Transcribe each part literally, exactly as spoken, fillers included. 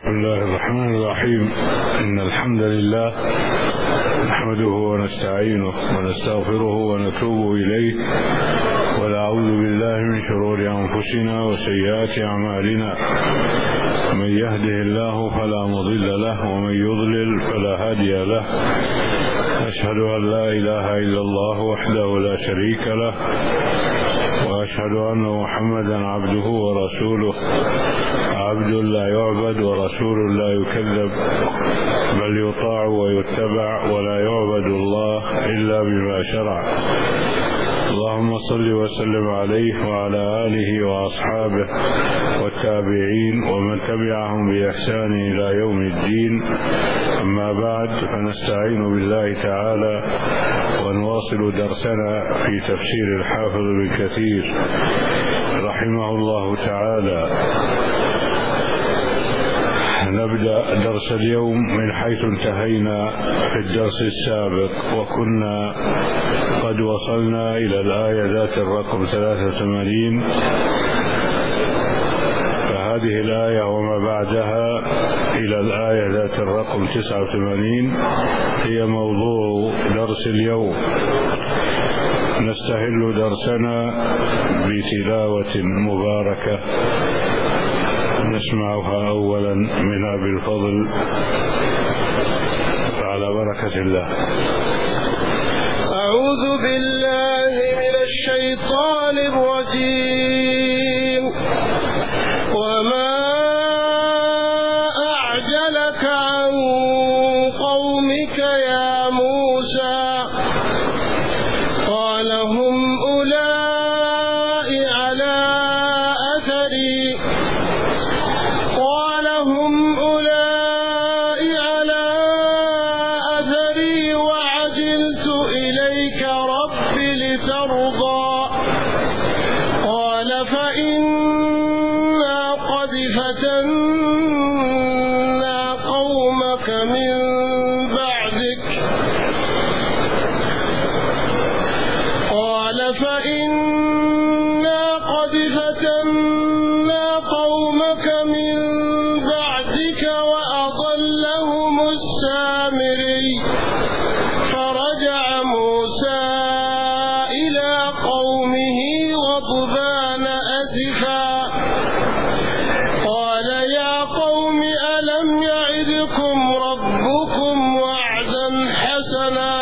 بسم الله الرحمن الرحيم. إن الحمد لله نحمده ونستعينه ونستغفره ونتوب إليه ونعوذ بالله من شرور أنفسنا وسيئات أعمالنا. من يهده الله فلا مضل له ومن يضلل فلا هادي له. أشهد أن لا إله إلا الله وحده لا شريك له، وأشهد أن محمدا عبده ورسوله، عبد لا يعبد ورسول لا يكذب، بل يطاع ويتبع ولا يعبد الله إلا بما شرع. اللهم صل وسلم عليه وعلى آله وأصحابه والتابعين ومن تبعهم بإحسان إلى يوم الدين. أما بعد، فنستعين بالله تعالى ونواصل درسنا في تفسير الحافظ ابن كثير رحمه الله تعالى. نبدأ درس اليوم من حيث انتهينا في الدرس السابق، وكنا قد وصلنا إلى الآية ذات الرقم ثلاثة وثمانين، فهذه الآية وما بعدها إلى الآية ذات الرقم تسعة وثمانين هي موضوع درس اليوم. نستهل درسنا بتلاوة مباركة نسمعها أولا من أبي الفضل على بركة الله. أعوذ بالله من الشيطان الرجيم. وما أعجلك عن قومك يا موسى؟ قال هم أولئك على أثري قال هم أولئك على أثري وعجلت إليك رب لترضى. قال فإنا قد فتنا قومك من بعدك قال فإنا قد فتنا قومك من بعدك وأضلهم السامري. فرجع موسى إلى قومه غضبان أسفا قال يا قوم ألم يعدكم ربكم وعدا حسنا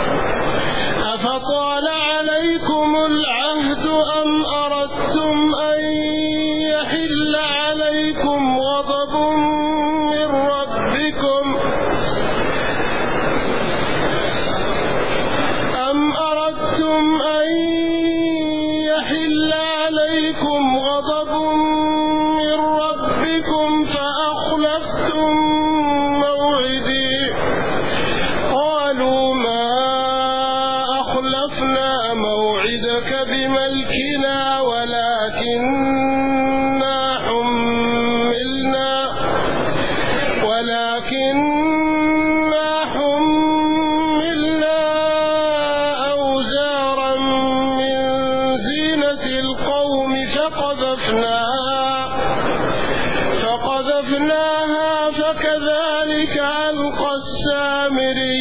أفطال عليكم العهد أم أردتم أن يحل عليكم غضب من ربكم أم أردتم أن يحل عليكم غضب من ربكم فأخلفتم موعدي. قالوا ما أخلفنا موعدك بملكنا ولكننا حملنا ولكننا حملنا أوزارا من زينة القوم فقذفناها فقذفناها فكذلك ألقى السامري.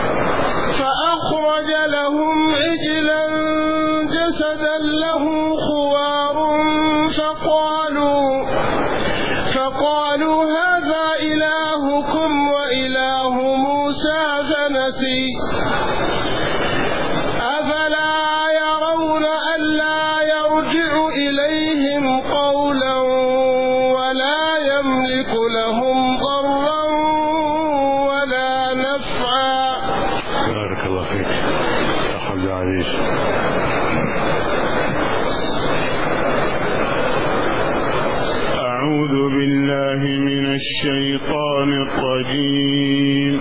فأخرج لهم عجلا جسدا له خوار فقالوا فقالوا هذا إلهكم وإله موسى فنسي. أفلا يرون ألا يرجع إليهم قولا ولا يملك لهم ضرا ولا نفعا. بارك الله فيك أخذ عزيز. أعوذ بالله من الشيطان الرجيم.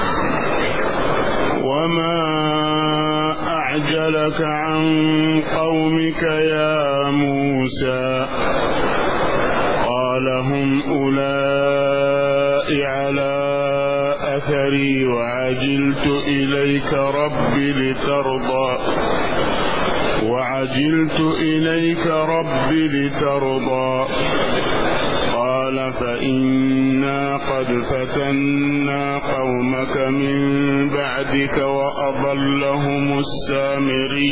وما أعجلك عن قومك يا موسى؟ قال هم أولئك على أثري وعجلت إليك رب لترضى وعجلت إليك رب لترضى. قال فإن فإنا قد فتنا قومك من بعدك وأضلهم السامري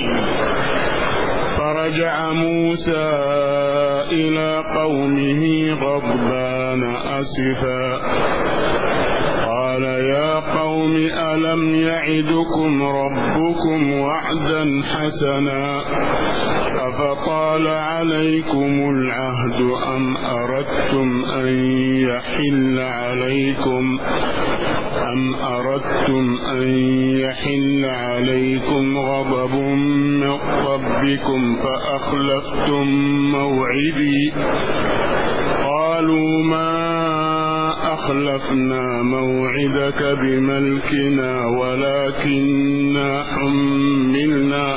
فرجع موسى إلى قومه غضبان أسفا قال يا قوم ألم يعدكم ربكم وعدا حسنا أفطال عليكم العهد أم أردتم أن يحل عليكم أم أردتم أن يحل عليكم غضب من ربكم فأخلفتم موعدي قالوا ما أخلفنا موعدك بملكنا ولكننا حملنا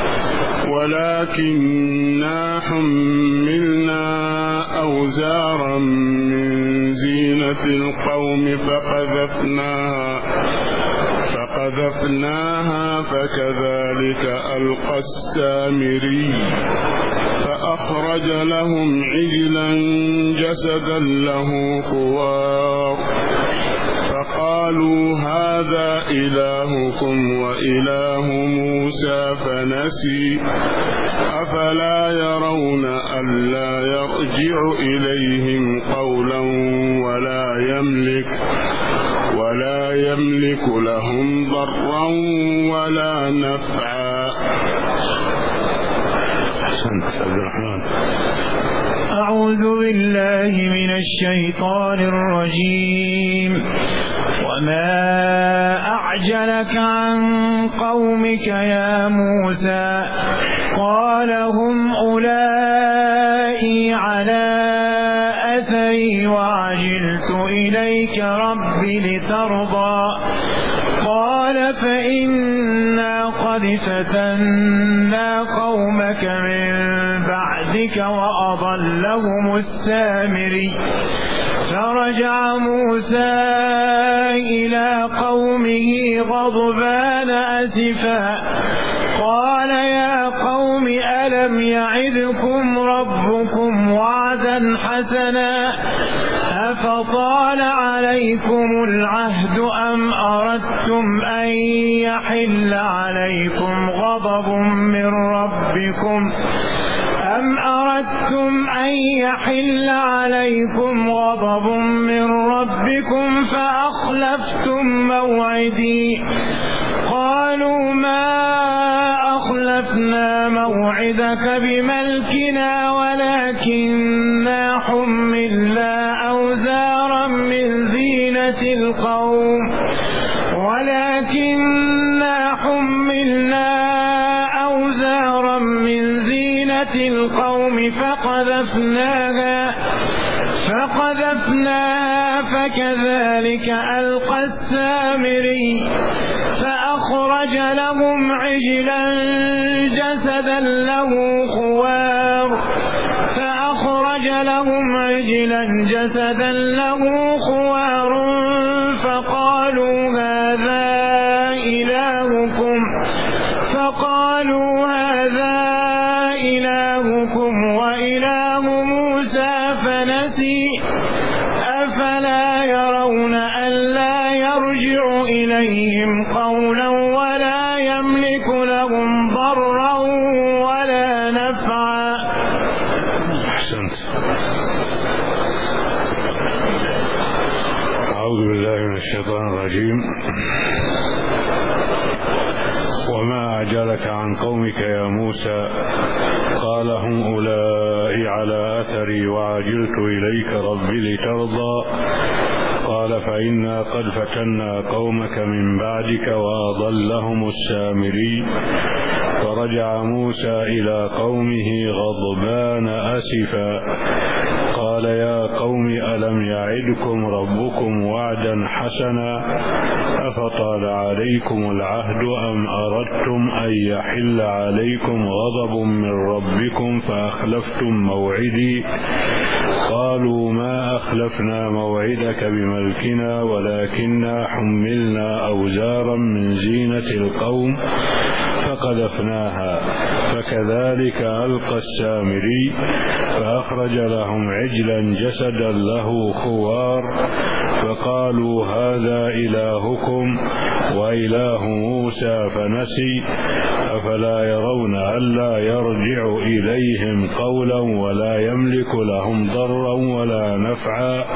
ولكننا حملنا أوزارا من زينة القوم فقذفناها فقذفناها فكذلك ألقى السامري فأخرج لهم عجلا جسدا له خوار فقالوا هذا إلهكم وإله موسى فنسي أفلا يرون ألا يرجع إليهم قولا ولا يملك ولا يملك لهم ضرا ولا نفعا. أحسنت عبد الرحمن. أعوذ بالله من الشيطان الرجيم. وما أعجلك عن قومك يا موسى قال هم أولئي على أثري وعجلت إليك رب لترضى قال فإنا قد فتنا قومك من بعدك وأضلهم السامري فرجع موسى إلى قومه غضبان أسفا قال يا قوم ألم يعدكم ربكم وعدا حسنا أفطال عليكم العهد أم أردتم أن يحل عليكم غضب من ربكم أم أردتم أن يحل عليكم غضب من ربكم فأخلفتم موعدي قالوا ما أخلفنا موعدك بملكنا ولكننا حملنا أوزارا من زينة القوم ولكننا حملنا أوزارا من زينة القوم فقذفناها فقذفناها فكذلك ألقى السامري فأخرج لهم عجلا جسدا له خوار فأخرج لهم عجلا جسدا له خوار فقالوا هذا إلهكم فقالوا هذا إلهكم وإله موسى فنسي أفلا يرون ألا يرجع إليهم قولا ولا يملك لهم ضرا ولا نفعا. أحسنت. أعوذ بالله من الشيطان الرجيم. وما أعجلك عن قومك يا موسى قال هم أولئي على أثري وعجلت إليك رب لترضى قال فإنا قد فتنا قومك من بعدك وأضلهم السامري فرجع موسى إلى قومه غضبان أسفا قال يا قوم ألم يعدكم ربكم وعدا حسنا أفطال عليكم العهد أم أردتم أن يحل عليكم غضب من ربكم فأخلفتم موعدي قالوا ما أخلفنا موعدك بملكنا ولكننا حملنا أوزارا من زينة القوم فقذفناها فكذلك ألقى السامري فأخرج لهم عجلا جسدا له خوار فقالوا هذا إلهكم وإله موسى فنسي أفلا يرون ألا يرجع إليهم قولا ولا يملك لهم ضرا ولا نفعا.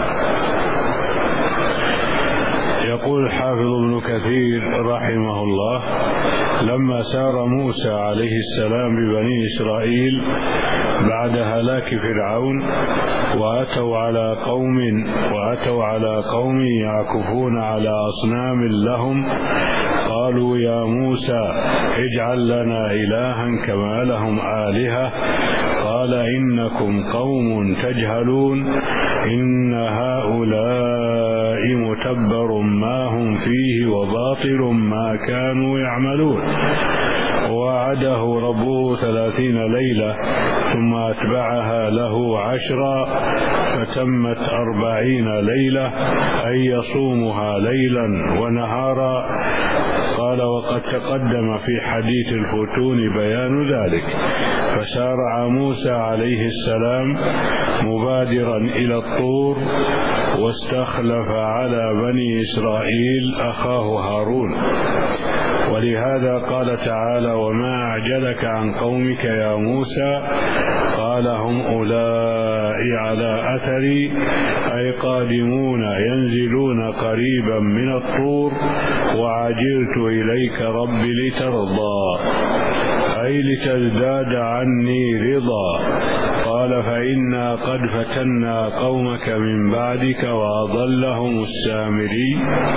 يقول الحافظ ابن كثير رحمه الله: لما سار موسى عليه السلام ببني إسرائيل بعد هلاك فرعون وأتوا على قوم وأتوا على قوم يعكفون على أصنام لهم قالوا يا موسى اجعل لنا إلها كما لهم آلهة قال إنكم قوم تجهلون إن هؤلاء متبر ما هم فيه وباطل ما كانوا يعملون. ووعده ربه ثلاثين ليلة ثم أتبعها له عشرا فتمت أربعين ليلة أي يصومها ليلا ونهارا. قال: وقد تقدم في حديث الفتون بيان ذلك. فسارع موسى عليه السلام مبادرا إلى الطور واستخلف على بني إسرائيل أخاه هارون. ولهذا قال تعالى: وما أعجلك عن قومك يا موسى قال هم أولئك على أثري أي قادمون ينزلون قريبا من الطور وعجلت إليك رب لترضى أي لتزداد عني رضا. قال: فإنا قد فتنا قومك من بعدك وأضلهم السامري.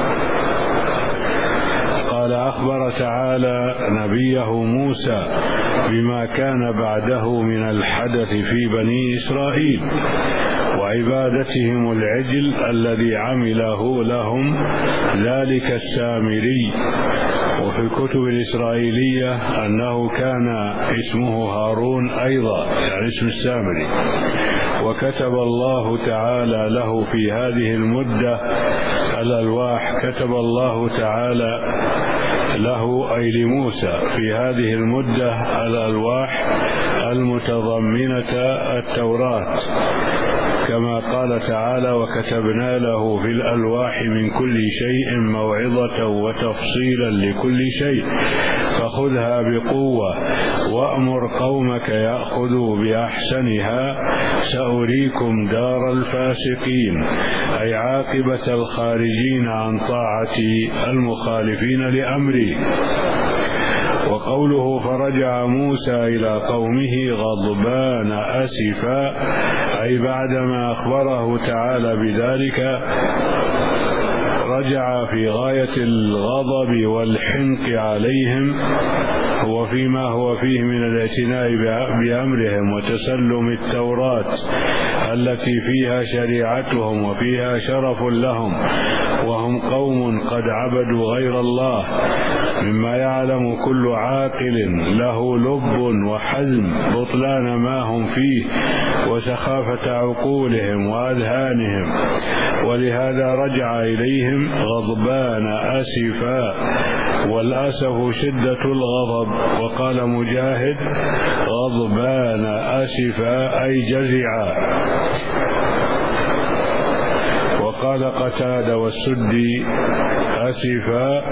قال: أخبر تعالى نبيه موسى بما كان بعده من الحدث في بني إسرائيل وعبادتهم العجل الذي عمله لهم ذلك السامري. وفي الكتب الإسرائيلية أنه كان اسمه هارون أيضا، يعني اسم السامري. وكتب الله تعالى له في هذه المدة الألواح، كتب الله تعالى له أي لموسى في هذه المدة الألواح المتضمنة التوراة، كما قال تعالى: وكتبنا له في الألواح من كل شيء موعظة وتفصيلا لكل شيء فخذها بقوة وأمر قومك يأخذوا بأحسنها سأريكم دار الفاسقين أي عاقبة الخارجين عن طاعتي المخالفين لأمري. وقوله: فرجع موسى إلى قومه غضبان أسفا أي بعدما أخبره تعالى بذلك رجع في غاية الغضب والحنق عليهم وفيما هو فيه من الاعتناء بأمرهم وتسلم التوراة التي فيها شريعتهم وفيها شرف لهم، وهم قوم قد عبدوا غير الله، مما يعلم كل عاقل له لب وحزم بطلان ما هم فيه وسخافة عقولهم وأذهانهم. ولهذا رجع إليهم غضبان أسفا، والأسف شدة الغضب. وقال مجاهد: غضبان أسفا أي جزعا. وقال قتادة والسدي: أسفا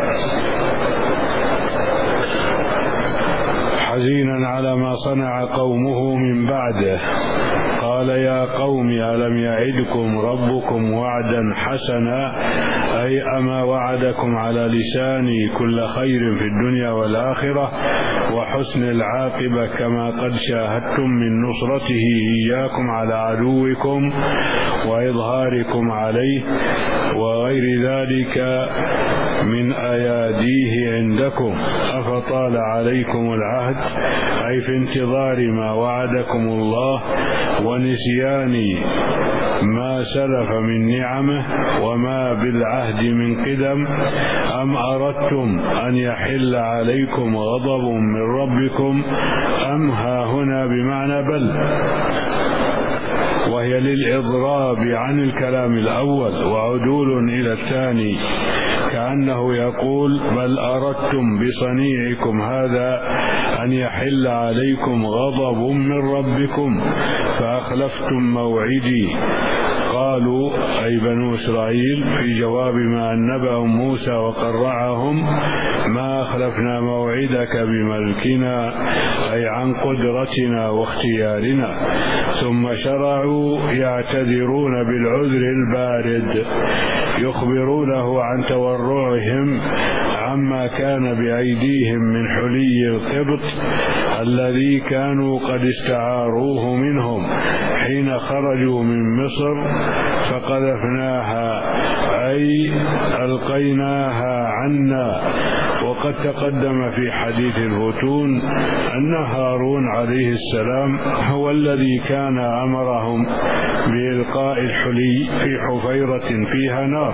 حزينا على ما صنع قومه من بعده. قال: يا قوم ألم يعدكم ربكم وعدا حسنا أي أما وعدكم على لساني كل خير في الدنيا والآخرة وحسن العاقبة كما قد شاهدتم من نصرته إياكم على عدوكم وإظهاركم عليه وغير ذلك من أياديه عندكم، أفطال عليكم العهد أي في انتظار ما وعدكم الله ونسيان ما سلف من نعمه وما بالعهد من قدم، أم أردتم أن يحل عليكم غضب من ربكم، أم ها هنا بمعنى بل. وهي للإضراب عن الكلام الأول وعدول إلى الثاني، كأنه يقول بل أردتم بصنيعكم هذا أن يحل عليكم غضب من ربكم فأخلفتم موعدي. قالوا أي بنو إسرائيل في جواب ما أنبأهم موسى وقرعهم ما أخلفنا موعدك بملكنا أي عن قدرتنا واختيارنا. ثم شرعوا يعتذرون بالعذر البارد، يخبرونه عن تورعهم عما كان بأيديهم من حلي القبط الذي كانوا قد استعاروه منهم حين خرجوا من مصر فقذفناها أي ألقيناها عنا. وقد تقدم في حديث الفتون أن هارون عليه السلام هو الذي كان أمرهم بإلقاء الحلي في حفيرة فيها نار.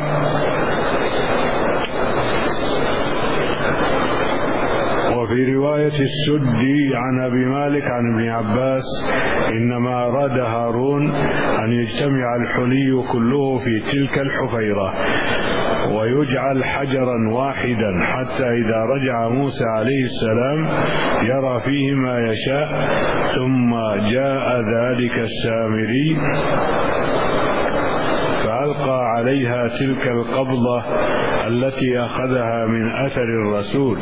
وفي رواية السدي عن أبي مالك عن ابن عباس إنما أراد هارون أن يجتمع الحلي كله في تلك الحفيرة ويجعل حجرا واحدا حتى إذا رجع موسى عليه السلام يرى فيه ما يشاء. ثم جاء ذلك السامري فألقى عليها تلك القبضة التي أخذها من أثر الرسول،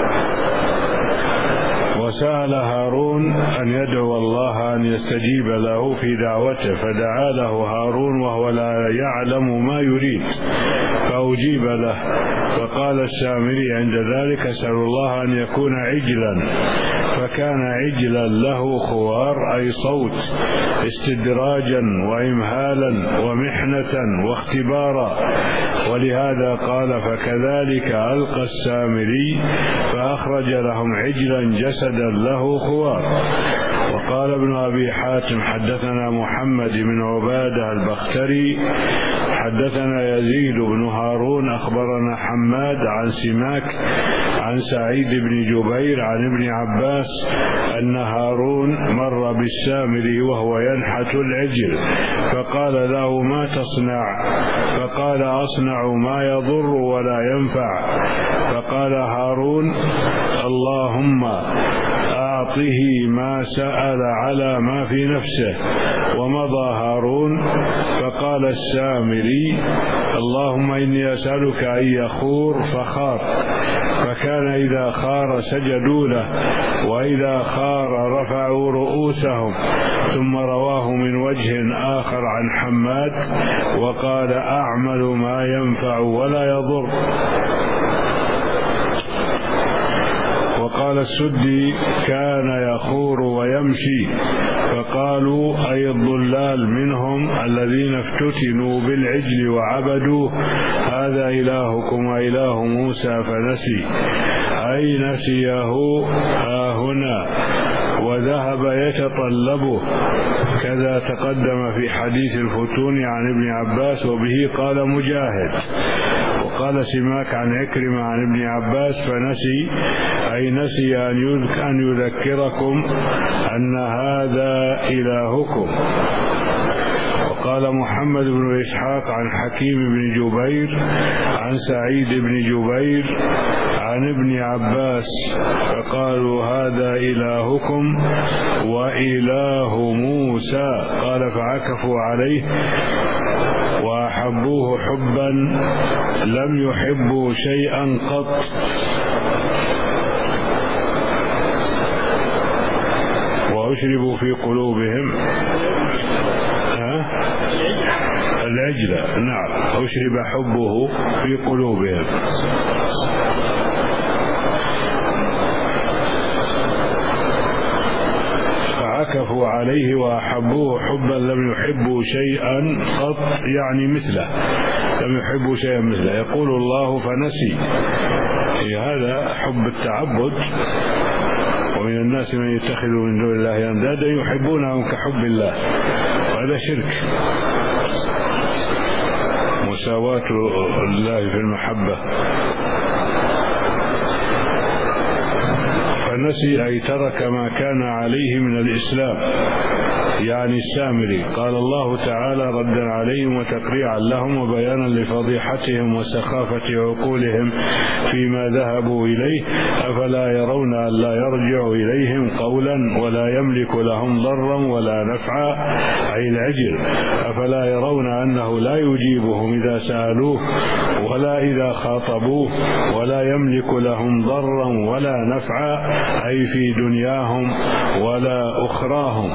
وسأل هارون أن يدعو الله أن يستجيب له في دعوته، فدعا له هارون وهو لا يعلم ما يريد فأجيب له. فقال السامري عند ذلك اسأل الله أن يكون عجلا، فكان عجلا له خوار أي صوت استدراجا وإمهالا ومحنة واختبارا، ولهذا قال فكذلك ألقى السامري فأخرج لهم عجلا جسدا له خوار. وقال ابن أبي حاتم حدثنا محمد بن عبادة البختري حدثنا يزيد بن هارون أخبرنا حماد عن سماك عن سعيد بن جبير عن ابن عباس أن هارون مر بالسامري وهو ينحت العجل فقال له ما تصنع؟ فقال أصنع ما يضر ولا ينفع. فقال هارون اللهم أعطه ما سأل على ما في نفسه. ومضى هارون فقال السامري اللهم إني أسألك أن يخور فخار، فكان إذا خار سجدوا له وإذا خار رفعوا رؤوسهم. ثم رواه من وجه آخر عن حماد وقال أعمل ما ينفع ولا يضر. وقال السدي كان يخور ويمشي، فقالوا أي الضلال منهم الذين افتتنوا بالعجل وعبدوه هذا إلهكم وإله موسى فنسي، أي نسيه ها هنا وذهب يتطلبه. كذا تقدم في حديث الفتون عن ابن عباس وبه قال مجاهد. وقال سماك عن عكرمة عن ابن عباس فنسي أي نسي أن يذكركم أن هذا إلهكم. وقال محمد بن إسحاق عن حكيم بن جبير عن سعيد بن جبير عن ابن عباس فقالوا هذا إلهكم وإله موسى. قال فعكفوا عليه وأحبوه حبا لم يحبوا شيئا قط. وأشربوا في قلوبهم العجلة، نعم أشرب حبه في قلوبهم. فعكفوا عليه وأحبوه حبا لم يحبوا شيئا قط، يعني مثله لم يحبوا شيئا مثله. يقول الله فنسي، هذا حب التعبد. ومن الناس من يتخذ من دون الله أندادا يحبونهم كحب الله، وهذا شرك. مساواة الله في المحبة. فنسي أي ترك ما كان عليه من الإسلام، يعني السامري. قال الله تعالى ردا عليهم وتقريعا لهم وبيانا لفضيحتهم وسخافة عقولهم فيما ذهبوا إليه: أفلا يرون أن لا يرجع إليهم قولا ولا يملك لهم ضرا ولا نفعا، أي العجل. أفلا يرون أنه لا يجيبهم إذا سألوه ولا إذا خاطبوه ولا يملك لهم ضرا ولا نفعا، أي في دنياهم ولا أخراهم.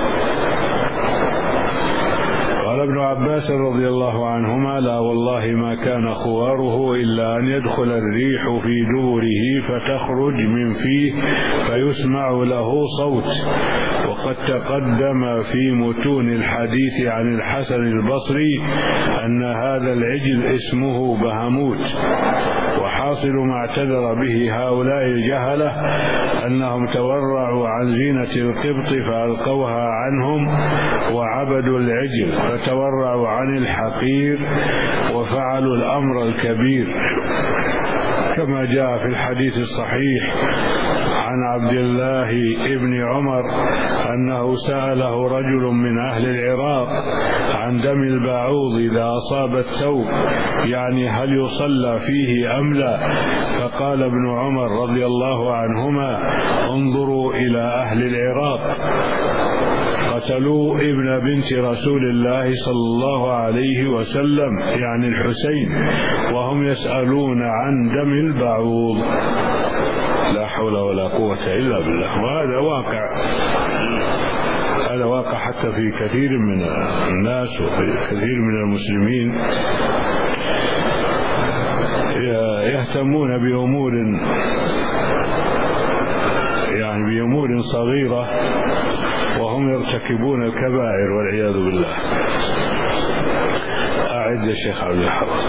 قال ابن عباس رضي الله عنهما: لا والله ما كان خواره إلا أن يدخل الريح في دبره فتخرج من فيه فيسمع له صوت. وقد تقدم في متون الحديث عن الحسن البصري أن هذا العجل اسمه بهموت. وحاصل ما اعتذر به هؤلاء الجهلة أنهم تورعوا عن زينة القبط فألقوها عنهم وعبدوا العجل، فتورعوا عن الحقير وفعلوا الأمر الكبير، كما جاء في الحديث الصحيح عن عبد الله ابن عمر أنه سأله رجل من أهل العراق عن دم البعوض إذا أصاب الثوب، يعني هل يصلى فيه أم لا؟ فقال ابن عمر رضي الله عنهما: انظروا إلى أهل العراق، قتلوا ابن بنت رسول الله صلى الله عليه وسلم، يعني الحسين، وهم يسألون عن دم البعوض. لا حول ولا قوة إلا بالله. وهذا واقع، هذا واقع حتى في كثير من الناس وفي كثير من المسلمين يهتمون بأمور يعني بأمور صغيرة وهم يرتكبون الكبائر والعياذ بالله. أعد يا شيخ عبد الحفظ.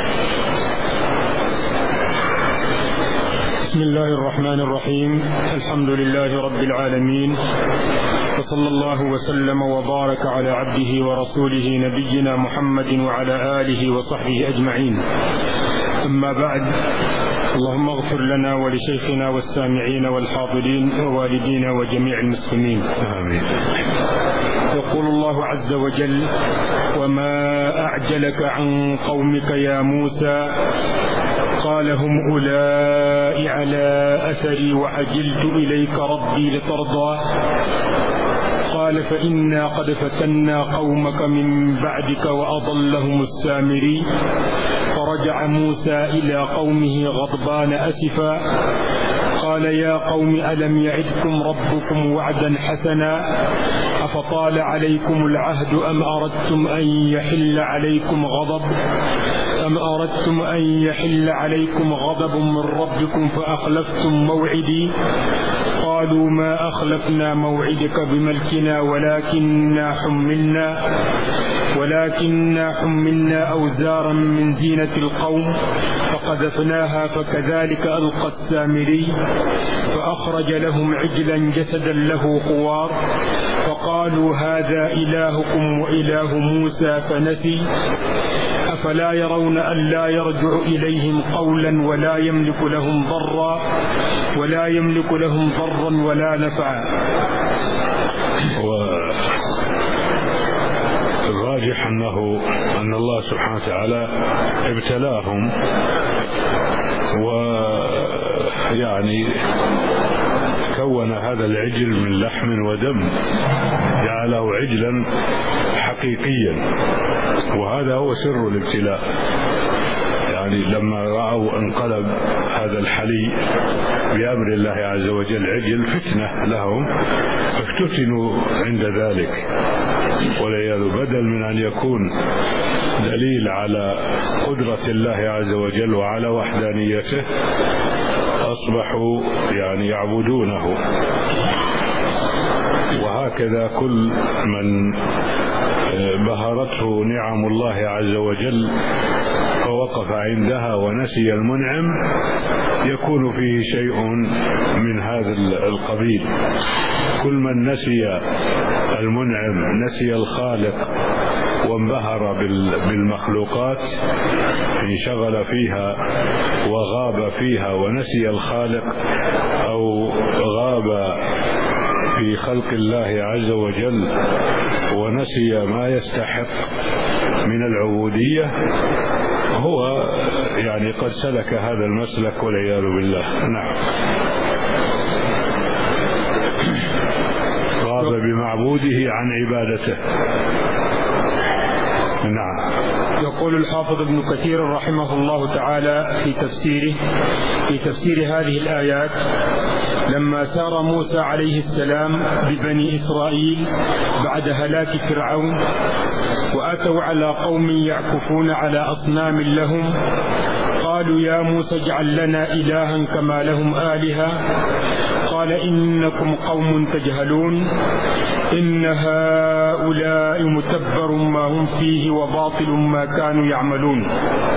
بسم الله الرحمن الرحيم. الحمد لله رب العالمين، وصلى الله وسلم وبارك على عبده ورسوله نبينا محمد وعلى آله وصحبه أجمعين. أما بعد، اللهم اغفر لنا ولشيخنا والسامعين والحاضرين ووالدينا وجميع المسلمين، آمين. يقول الله عز وجل: وما أعجلك عن قومك يا موسى، قال هم أولئك على أثري وعجلت إليك ربي لترضى. قال: فإنا قد فتنا قومك من بعدك وأضلهم السامري. فرجع موسى إلى قومه غضبان أسفا، قال: يا قوم ألم يعدكم ربكم وعدا حسنا، أفطال عليكم العهد أم أردتم أن يحل عليكم غضب أم أردتم أن يحل عليكم غضب من ربكم فأخلفتم موعدي. قالوا: ما أخلفنا موعدك بملكنا ولكننا حملنا ولكننا حملنا أوزارا من زينة القوم فقذفناها فكذلك ألقى السامري. فأخرج لهم عجلا جسدا له خوار، فقالوا: هذا إلهكم وإله موسى فنسي. أفلا يرون أن لا يرجع إليهم قولا ولا يملك لهم ضرا ولا يملك لهم ضرا ولا نفعا. والراجح أنه أن الله سبحانه وتعالى ابتلاهم، ويعني كون هذا العجل من لحم ودم، جعله عجلا حقيقيا، وهذا هو سر الابتلاء. يعني لما رأوا انقلب هذا الحلي بأمر الله عز وجل عجل فتنة لهم، افتتنوا عند ذلك، والعياذ بدل من أن يكون دليل على قدرة الله عز وجل وعلى وحدانيته أصبحوا يعني يعبدونه. وهكذا كل من بهرته نعم الله عز وجل فوقف عندها ونسي المنعم يكون فيه شيء من هذا القبيل. كل من نسي المنعم، نسي الخالق، وانبهر بالمخلوقات انشغل فيها وغاب فيها ونسي الخالق، أو غاب في خلق الله عز وجل ونسي ما يستحق من العبودية، هو يعني قد سلك هذا المسلك والعياذ بالله. نعم. غاب بمعبوده عن عبادته. نعم. يقول الحافظ ابن كثير رحمه الله تعالى في تفسيره في تفسير هذه الآيات: لما سار موسى عليه السلام ببني إسرائيل بعد هلاك فرعون وأتوا على قوم يعكفون على أصنام لهم، قالوا يا موسى اجعل لنا إلها كما لهم آلهة، قال إنكم قوم تجهلون، إن هؤلاء متبر ما هم فيه وباطل ما كانوا يعملون.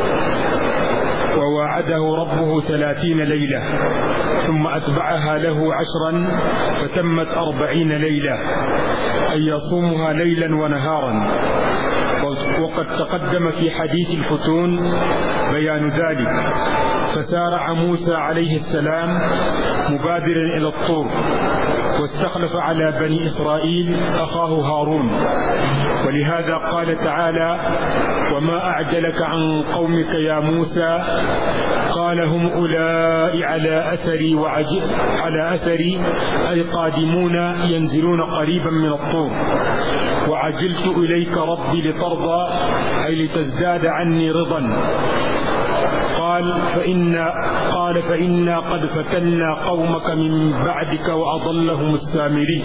ووعده ربه ثلاثين ليلة ثم أتبعها له عشرا فتمت أربعين ليلة، أي يصومها ليلا ونهارا. وقد تقدم في حديث الفتون بيان ذلك. فسارع موسى عليه السلام مبادرا إلى الطور، واستخلف على بني إسرائيل أخاه هارون، ولهذا قال تعالى: وما أعجلك عن قومك يا موسى، قال هم أولئك على أثري وعجل على أثري أي قادمون ينزلون قريبا من الطور، وعجلت إليك ربي لترضى أي لتزداد عني رضا. قال فإن قال فإنا قد فتنا قومك من بعدك وأضلهم السامري.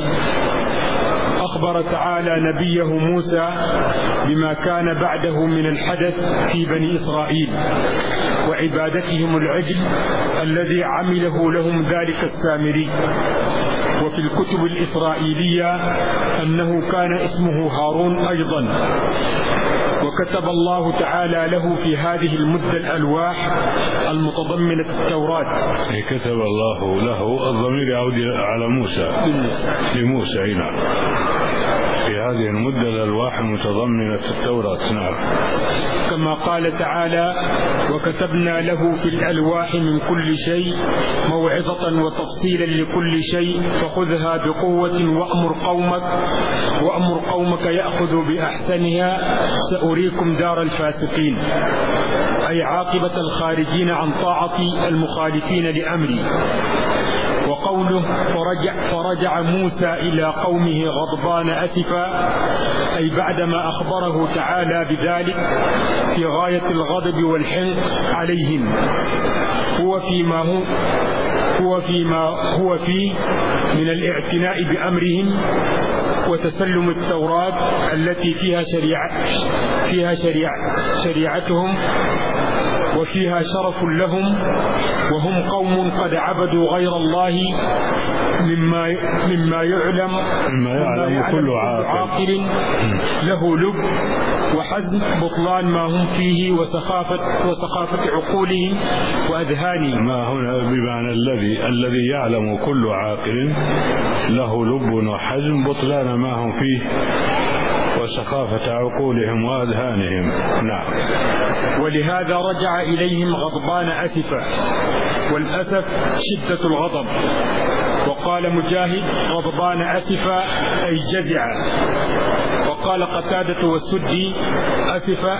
أخبر تعالى نبيه موسى بما كان بعده من الحدث في بني إسرائيل وعبادتهم العجل الذي عمله لهم ذلك السامري. وفي الكتب الإسرائيلية أنه كان اسمه هارون أيضا. وكتب الله تعالى له في هذه المدة الألواح المتضمنة التوراة. كتب الله له، الضمير يعود على موسى لموسى هنا في هذه المدة الألواح المتضمنة التوراة. نعم. كما قال تعالى: وكتبنا له في الألواح من كل شيء موعظة وتفصيلا لكل شيء فخذها بقوة وأمر قومك وأمر قومك يأخذوا بأحسنها سأريكم دار الفاسقين، أي عاقبة الخارجين عن طاعة المخالفين لأمري. وقوله فرجع, فرجع موسى إلى قومه غضبان أسفا، أي بعدما أخبره تعالى بذلك في غاية الغضب والحنق عليهم، هو فيما هو هو فيما هو فيه من الاعتناء بأمرهم وتسلم التوراة التي فيها شريعة فيها شريعة شريعتهم وفيها شرف لهم، وهم قوم قد عبدوا غير الله مما مما يعلم مما يعلم كل عاقل له لب وحزم بطلان ما هم فيه وسخافة وسخافة عقولهم وأذهانهم. ما هنا بمعنى الذي الذي يعلم كل عاقل له لب وحزم بطلان ما هم فيه وسخافة عقولهم وأذهانهم. نعم. ولهذا رجع إليهم غضبان أسفا، والأسف شدة الغضب. وقال مجاهد غضبان أسفا أي جزع. وقال قتادة والسدي أسفا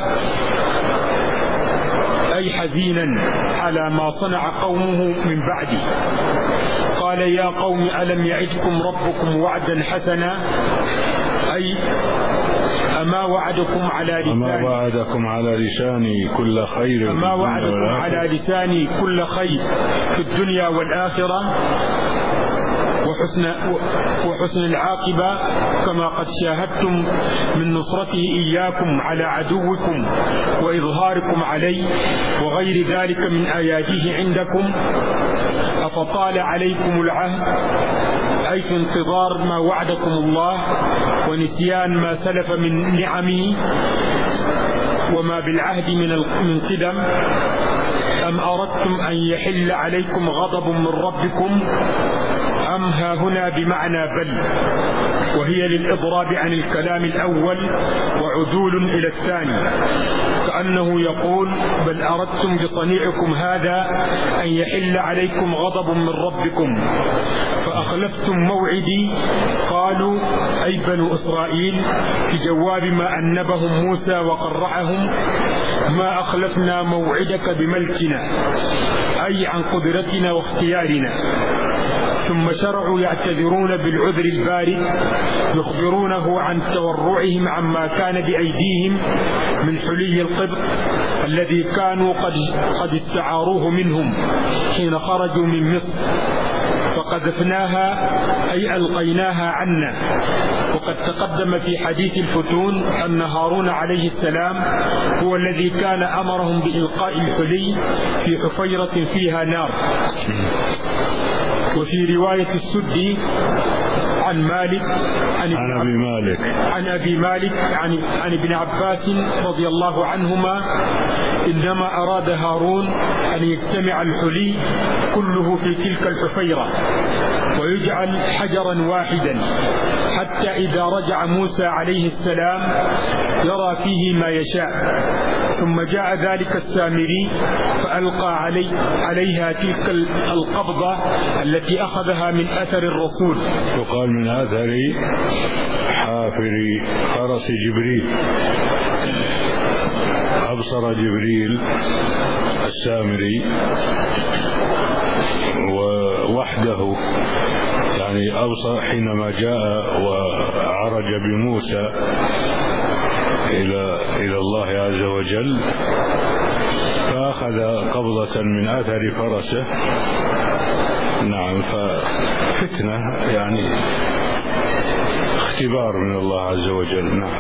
أي حزينا على ما صنع قومه من بعده. قال يا قوم ألم يعدكم ربكم وعدا حسنا، أي أما وعدكم على لساني أما وعدكم على لساني كل خير أما وعدكم على لساني كل خير في الدنيا والآخرة وحسن, وحسن العاقبة، كما قد شاهدتم من نصرته إياكم على عدوكم وإظهاركم عليه وغير ذلك من آياته عندكم. أفطال عليكم العهد، أي في انتظار ما وعدكم الله ونسيان ما سلف من نعمه، وما بالعهد من من قدم، أم أردتم أن يحل عليكم غضب من ربكم، أم ها هنا بمعنى بل، وهي للإضراب عن الكلام الأول وعدول إلى الثاني، كأنه يقول بل أردتم بصنيعكم هذا أن يحل عليكم غضب من ربكم فأخلفتم موعدي. قالوا أي بنو إسرائيل في جواب ما أنبهم موسى وقرعهم: ما أخلفنا موعدك بملكنا، أي عن قدرتنا واختيارنا. ثم شرعوا يعتذرون بالعذر البارد، يخبرونه عن تورعهم عما كان بأيديهم من حلي القبط الذي كانوا قد, قد استعاروه منهم حين خرجوا من مصر، فقذفناها أي ألقيناها عنا. وقد تقدم في حديث الفتون أن هارون عليه السلام هو الذي كان أمرهم بإلقاء الحلي في حفيرة فيها نار. وفي رواية السدي عن مالك عن, عن أبي مالك عن أبي مالك عن, عن ابن عباس رضي الله عنهما: إنما أراد هارون أن يجتمع الحلي كله في تلك الحفيرة ويجعل حجرا واحدا، حتى إذا رجع موسى عليه السلام يرى فيه ما يشاء. ثم جاء ذلك السامري فألقى علي عليها تلك القبضة التي أخذها من أثر الرسول، يقال من أثر حافر فرس جبريل. أبصر جبريل السامري ووحده، يعني أبصر حينما جاء وعرج بموسى إلى إلى الله عز وجل، فأخذ قبضة من أثر فرسه. نعم، ففتنة يعني اختبار من الله عز وجل. نعم.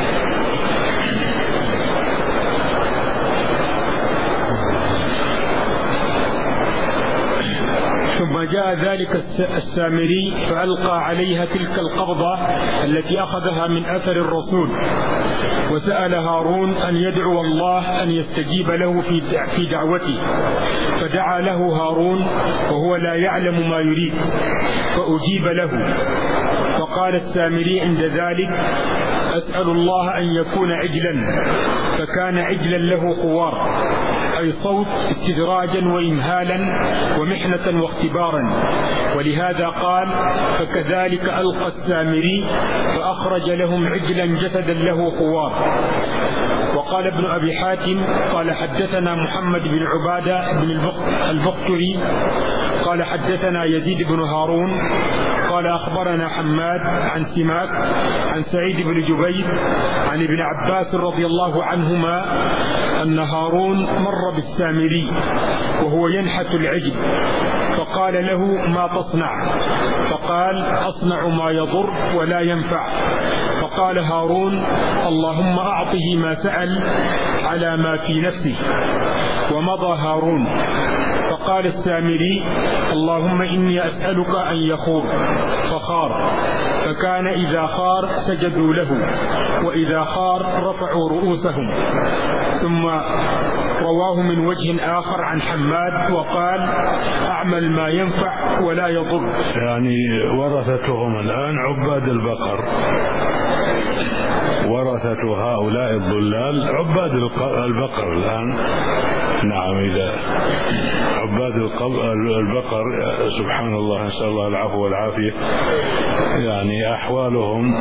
ثم جاء ذلك السامري فألقى عليها تلك القبضة التي أخذها من أثر الرسول، وسأل هارون أن يدعو الله أن يستجيب له في دعوته، فدعا له هارون وهو لا يعلم ما يريد فأجيب له. فقال السامري عند ذلك: أسأل الله أن يكون عجلا، فكان عجلا له خوار، أي صوت استدراجا وإمهالا ومحنة واختبارا. ولهذا قال: فكذلك ألقى السامري فأخرج لهم عجلا جسدا له خوار. وقال ابن أبي حاتم قال حدثنا محمد بن عبادة بن البختري قال حدثنا يزيد بن هارون قال أخبرنا حماد عن سماك عن سعيد بن جبير عن ابن عباس رضي الله عنهما أن هارون مر بالسامري وهو ينحت العجل، فقال له: ما تصنع؟ فقال: أصنع ما يضر ولا ينفع. فقال هارون: اللهم أعطه ما سأل على ما في نفسه. ومضى هارون. فقال السامري: اللهم إني أسألك أن يخور، فخار، فكان إذا خار سجدوا له، وإذا خار رفعوا رؤوسهم. ثم رواه من وجه آخر عن حماد وقال: أعمل ما ينفع ولا يضر. يعني ورثتهم الآن عباد البقر، ورثة هؤلاء الضلال عباد البقر الآن. نعم، إذا عباد البقر سبحان الله، نسأل الله العفو والعافية، يعني أحوالهم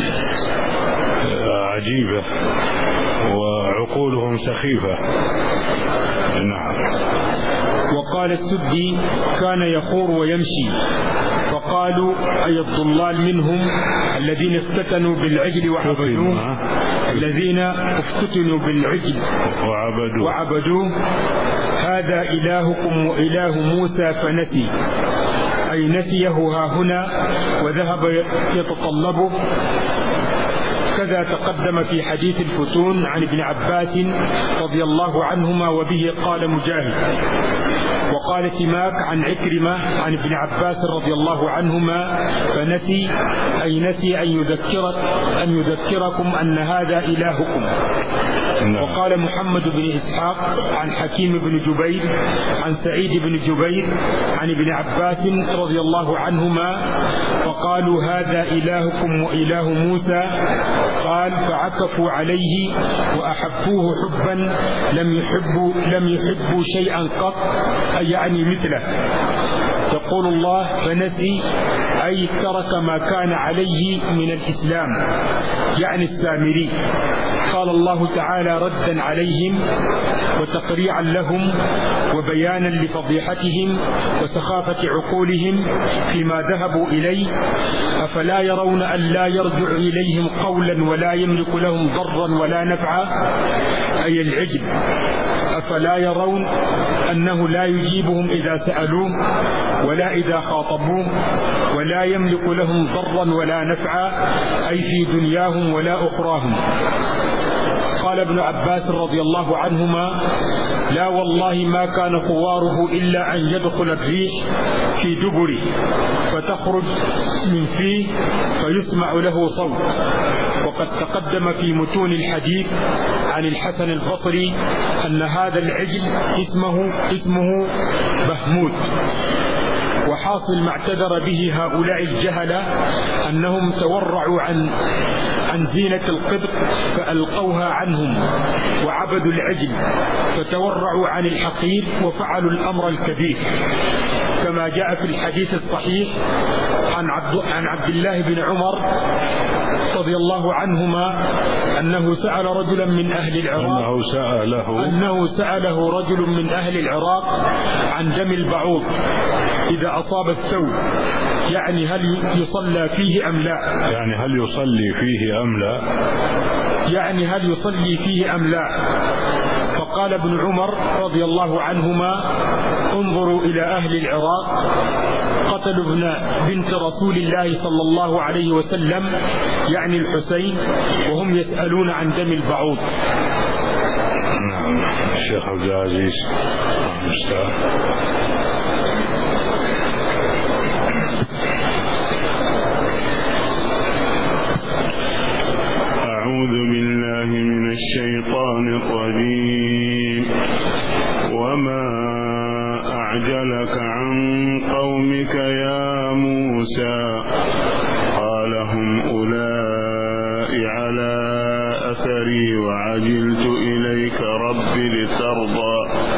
عجيبة وعقولهم سخيفة. نعم. وقال السدي: كان يخور ويمشي. فقالوا: أي الضلال منهم الذين افتتنوا بالعجل وعبدوه، الذين افتتنوا بالعجل وعبدوه, وعبدوه هذا إلهكم وإله موسى فنسي، أي نسيه ها هنا وذهب يتطلبه. كذا تقدم في حديث الفتون عن ابن عباس رضي الله عنهما، وبه قال مجاهد. وقال سماك عن عكرمة عن ابن عباس رضي الله عنهما: فنسي أي نسي أن يذكرك أن يذكركم أن هذا إلهكم. وقال قال محمد بن إسحاق عن حكيم بن جبير عن سعيد بن جبير عن ابن عباس رضي الله عنهما فقالوا هذا إلهكم وإله موسى. قال فعكفوا عليه وأحبوه حبا لم يحبوا, لم يحبوا شيئا قط، أي يعني مثله. يقول الله فنسي أي ترك ما كان عليه من الإسلام، يعني السامري. قال الله تعالى ردا عليهم وتقريعا لهم وبيانا لفضيحتهم وسخافة عقولهم فيما ذهبوا إليه: أفلا يرون أن لا يرجع إليهم قولا ولا يملك لهم ضرا ولا نفعا، أي العجل. أفلا يرون أنه لا يجيبهم إذا سألوه ولا إذا خاطبوه ولا يملك لهم ضرا ولا نفعا، أي في دنياهم ولا أخراهم. قال ابن عباس رضي الله عنهما: لا والله ما كان خواره إلا أن يدخل الريح في دبره فتخرج من فيه فيسمع له صوت. وقد تقدم في متون الحديث عن الحسن البصري أن هذا العجل اسمه اسمه بهمود. وحاصل ما اعتذر به هؤلاء الجهلة أنهم تورعوا عن عن زينة القبط فألقوها عنهم وعبدوا العجل، فتورعوا عن الحقير وفعلوا الأمر الكبير، كما جاء في الحديث الصحيح عن عبد, عن عبد الله بن عمر رضي الله عنهما أنه سأل رجلا من أهل العراق أنه سأله, أنه سأله رجل من أهل العراق عن دم البعوض إذا أصاب الثوب، يعني هل يصلى فيه أم لا، يعني هل يصلي فيه أم لا يعني هل يصلي فيه أم لا. فقال ابن عمر رضي الله عنهما: انظروا إلى أهل العراق قتلوا ابن بنت رسول الله صلى الله عليه وسلم، يعني الحسين، وهم يسألون عن دم البعوض. نعم. الشيخ عبد العزيز المستعان. أعوذ بالله من الشيطان الرجيم. وما أعجلك عن قومك يا موسى؟ قال هم أولئك على أثري وعجلت إليك رب لترضى.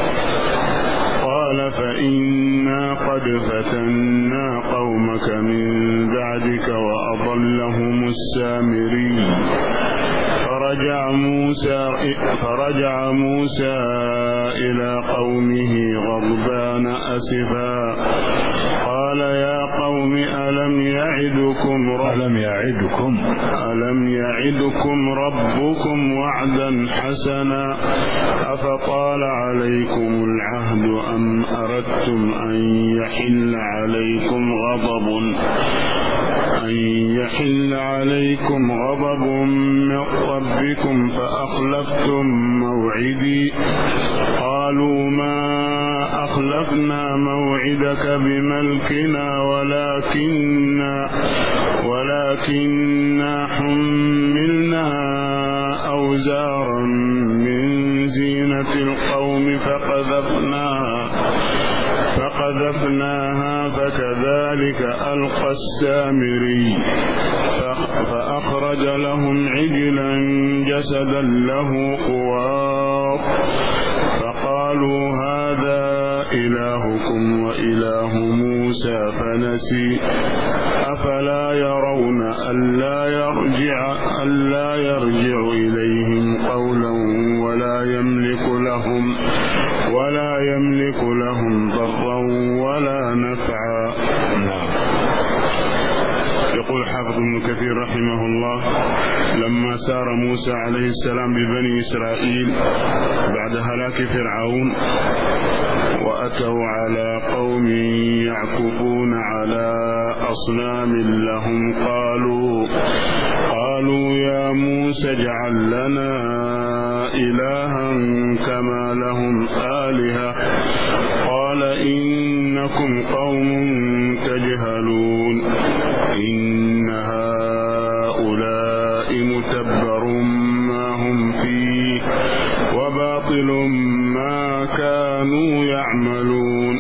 قال فإنا قد فتنا قومك من بعدك وأضلهم السامري. فرجع موسى, فرجع موسى إلى قومه غضبان أسفا قال يا قوم ألم يعدكم رب ألم يعدكم ألم يعدكم ربكم وعدا حسنا أفطال عليكم العهد أم أردتم أن يحل عليكم غضب أن يحل عليكم غضب من ربكم فأخلفتم موعدي. قالوا ما أخلفنا موعدك بملكنا ولكننا ولكننا حملنا أوزارا من زينة القوم فقذفناها فقذفناها فكذلك ألقى السامري فأخرج لهم عجلا جسدا له خوار فقالوا هذا إلهكم وإله موسى فنسي. أفلا يرون ألا يرجع, ألا يرجع إليهم قولا ولا يملك لهم ولا يملك لهم ضرا ولا نفعا. يقول حافظ ابن كثير رحمه الله: لما سار موسى عليه السلام ببني إسرائيل بعد هلاك فرعون وأتوا على قوم يعكفون على أصنام لهم قالوا قالوا يا موسى اجعل لنا إلها كما لهم آلهة. قال إنكم قوم تجهلون إن هؤلاء متبر ما هم فيه باطل ما كانوا يعملون.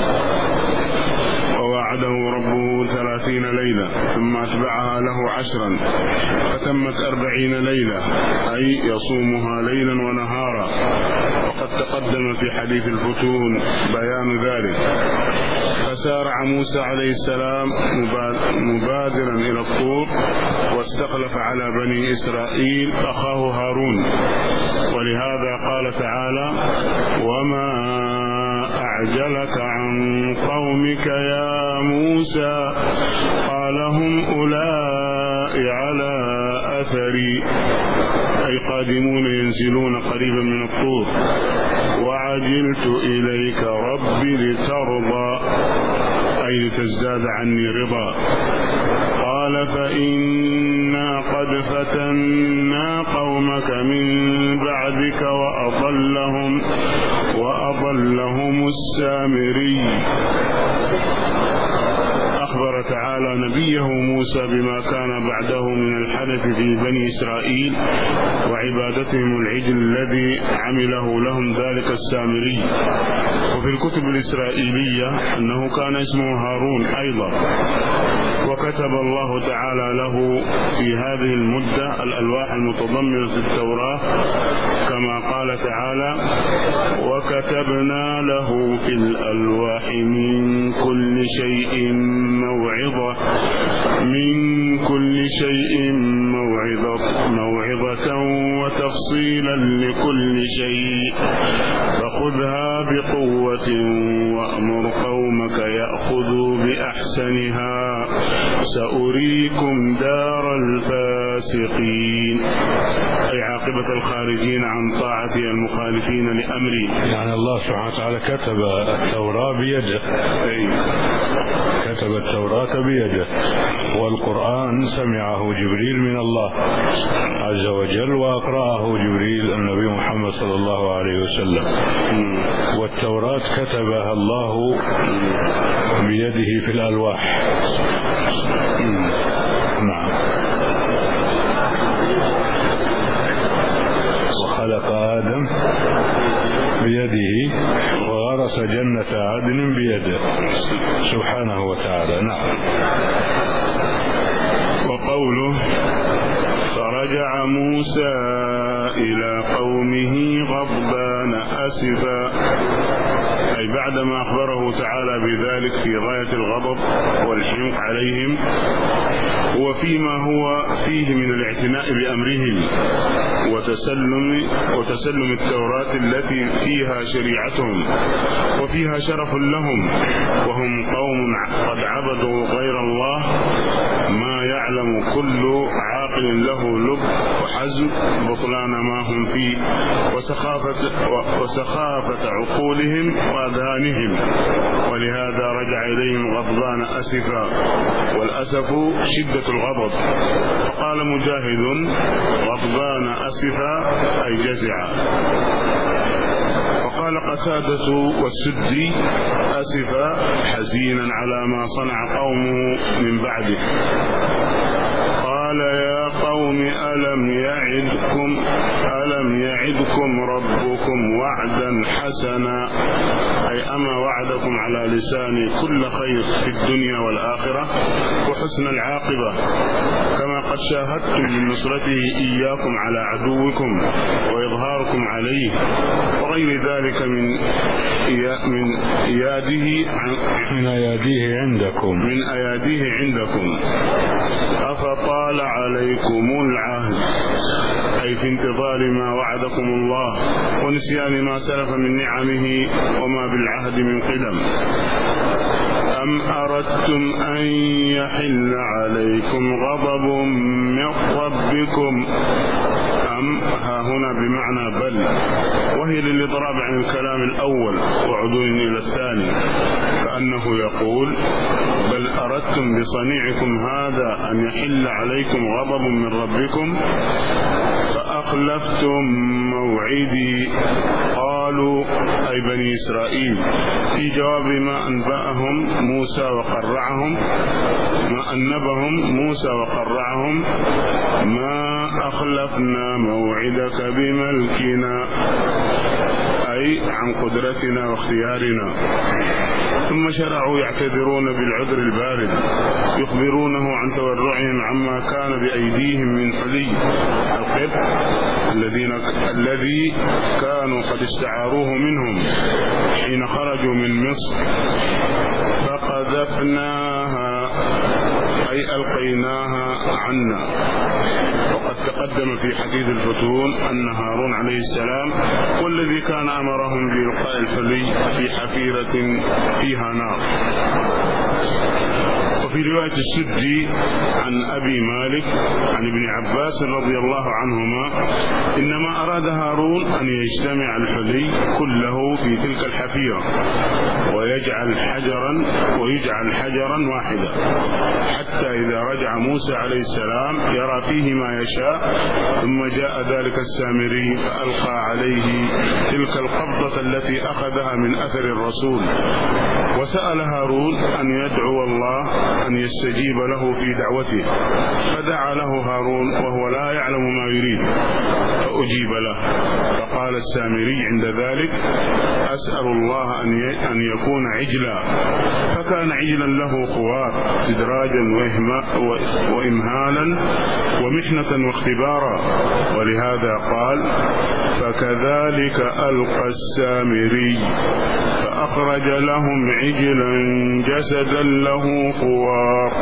ووعده ربه ثلاثين ليلة ثم أتبعها له عشرا فتمت أربعين ليلة، أي يصومها ليلا ونهارا، وقد تقدم في حديث الفتون بيان ذلك. فسارع موسى عليه السلام مبادرا إلى الطور، واستخلف على بني إسرائيل أخاه هارون، ولهذا قال تعالى: وما أعجلك عن قومك يا موسى قال هم أولئك على أثري، أي قادمون ينزلون قريبا من الطور، وعجلت إليك ربي لترضى، أي لتزداد عني رضا. قال فإنا قد فتنا قومك من بعدك وأضلهم وأضلهم السامري. أخبر تعالى نبيه موسى بما كان بعده من الحدث في بني إسرائيل وعبادتهم العجل الذي عمله لهم ذلك السامري. وفي الكتب الإسرائيلية أنه كان اسمه هارون أيضا، وكتب الله تعالى له في هذه المدة الألواح المتضمنة التوراة، كما قال تعالى: وكتبنا له في الألواح من كل شيء موعظة من كل شيء موعظة موعظة وتفصيلا لكل شيء فخذها بقوة وأمر قومك يأخذوا بأحسنها سأريكم دار الفاسقين، أي عاقبة الخارجين عن طاعة المخالفين لأمري. يعني الله سبحانه وتعالى كتب التوراة بيده، كتب التوراة بيده، والقرآن سمعه جبريل من الله عز وجل، وأقرأه جبريل النبي محمد صلى الله عليه وسلم. والتوراة كتبها الله بيده في الألواح. نعم. وخلق آدم بيده وغرس جنة عدن بيده سبحانه وتعالى. نعم. وقوله: فرجع موسى إلى قومه غضبان أسفا، أي بعدما أخبره تعالى بذلك في غاية الغضب والحنق عليهم، وفيما هو فيه من الاعتناء بأمرهم وتسلم وتسلم التوراة التي فيها شريعتهم وفيها شرف لهم، وهم قوم قد عبدوا غير الله، ما يعلم كل عاقل له لب وحزم بطلان ما هم فيه وسخافة, وسخافة عقولهم وأذهانهم، ولهذا رجع إليهم غضبان أسفا، والأسف شدة الغضب. فقال مجاهد: غضبان أسفا أي جزعا. وقال قتادة والسدي: أسفا حزينا على ما صنع قومه من بعده. قال: يا قوم ألم يعدكم ألم يعدكم ربكم وعدا حسنا، أي أما وعدكم على لسان كل خير في الدنيا والآخرة وحسن العاقبة، كما قد شاهدتم من نصرته إياكم على عدوكم وإظهاركم عليه وغير ذلك من من إياده من أياديه عندكم من أياديه عندكم أفطال عليكم العهد، أي في انتظار ما وعدكم الله ونسيان ما سلف من نعمه وما بالعهد من قدم. أم أردتم أن يحل عليكم غضب من ربكم، أم ها هنا بمعنى بل، وهي للإضراب عن الكلام الأول وعدول إلى الثاني، كأنه يقول: بل أردتم بصنيعكم هذا أن يحل عليكم غضب من ربكم فأخلفتم موعدي. قالوا أي بني إسرائيل في جواب ما أنبأهم موسى وقرعهم ما أنبهم موسى وقرعهم: ما أخلفنا موعدك بملكنا، أي عن قدرتنا واختيارنا. ثم شرعوا يعتذرون بالعذر البارد، يخبرونه عن تورعهم عما كان بأيديهم من حلي القبط الذين الذي كانوا قد استعاروه منهم حين خرجوا من مصر، فقذفناها أي ألقيناها عنا. وقد تقدم في حديث الفتون أن هارون عليه السلام والذي كان أمرهم بإلقاء الحلي في حفيرة فيها نار. وفي رواية السدي عن أبي مالك عن ابن عباس رضي الله عنهما إنما أراد هارون أن يجتمع الحلي كله في تلك الحفيرة ويجعل حجرا ويجعل حجرا واحدا، حتى إذا رجع موسى عليه السلام يرى فيه ما يشاء. ثم جاء ذلك السامري فألقى عليه تلك القبضة التي أخذها من أثر الرسول، وسأل هارون أن يدعو الله أن يستجيب له في دعوته، فدعا له هارون وهو لا يعلم ما يريد فأجيب له. فقال السامري عند ذلك: أسأل الله أن يكون عجلا، فكان عجلا له خوار استدراجا وإمهالا ومحنة واختبارا، ولهذا قال: فكذلك ألقى السامري فأخرج لهم عجلا جسدا له خوار.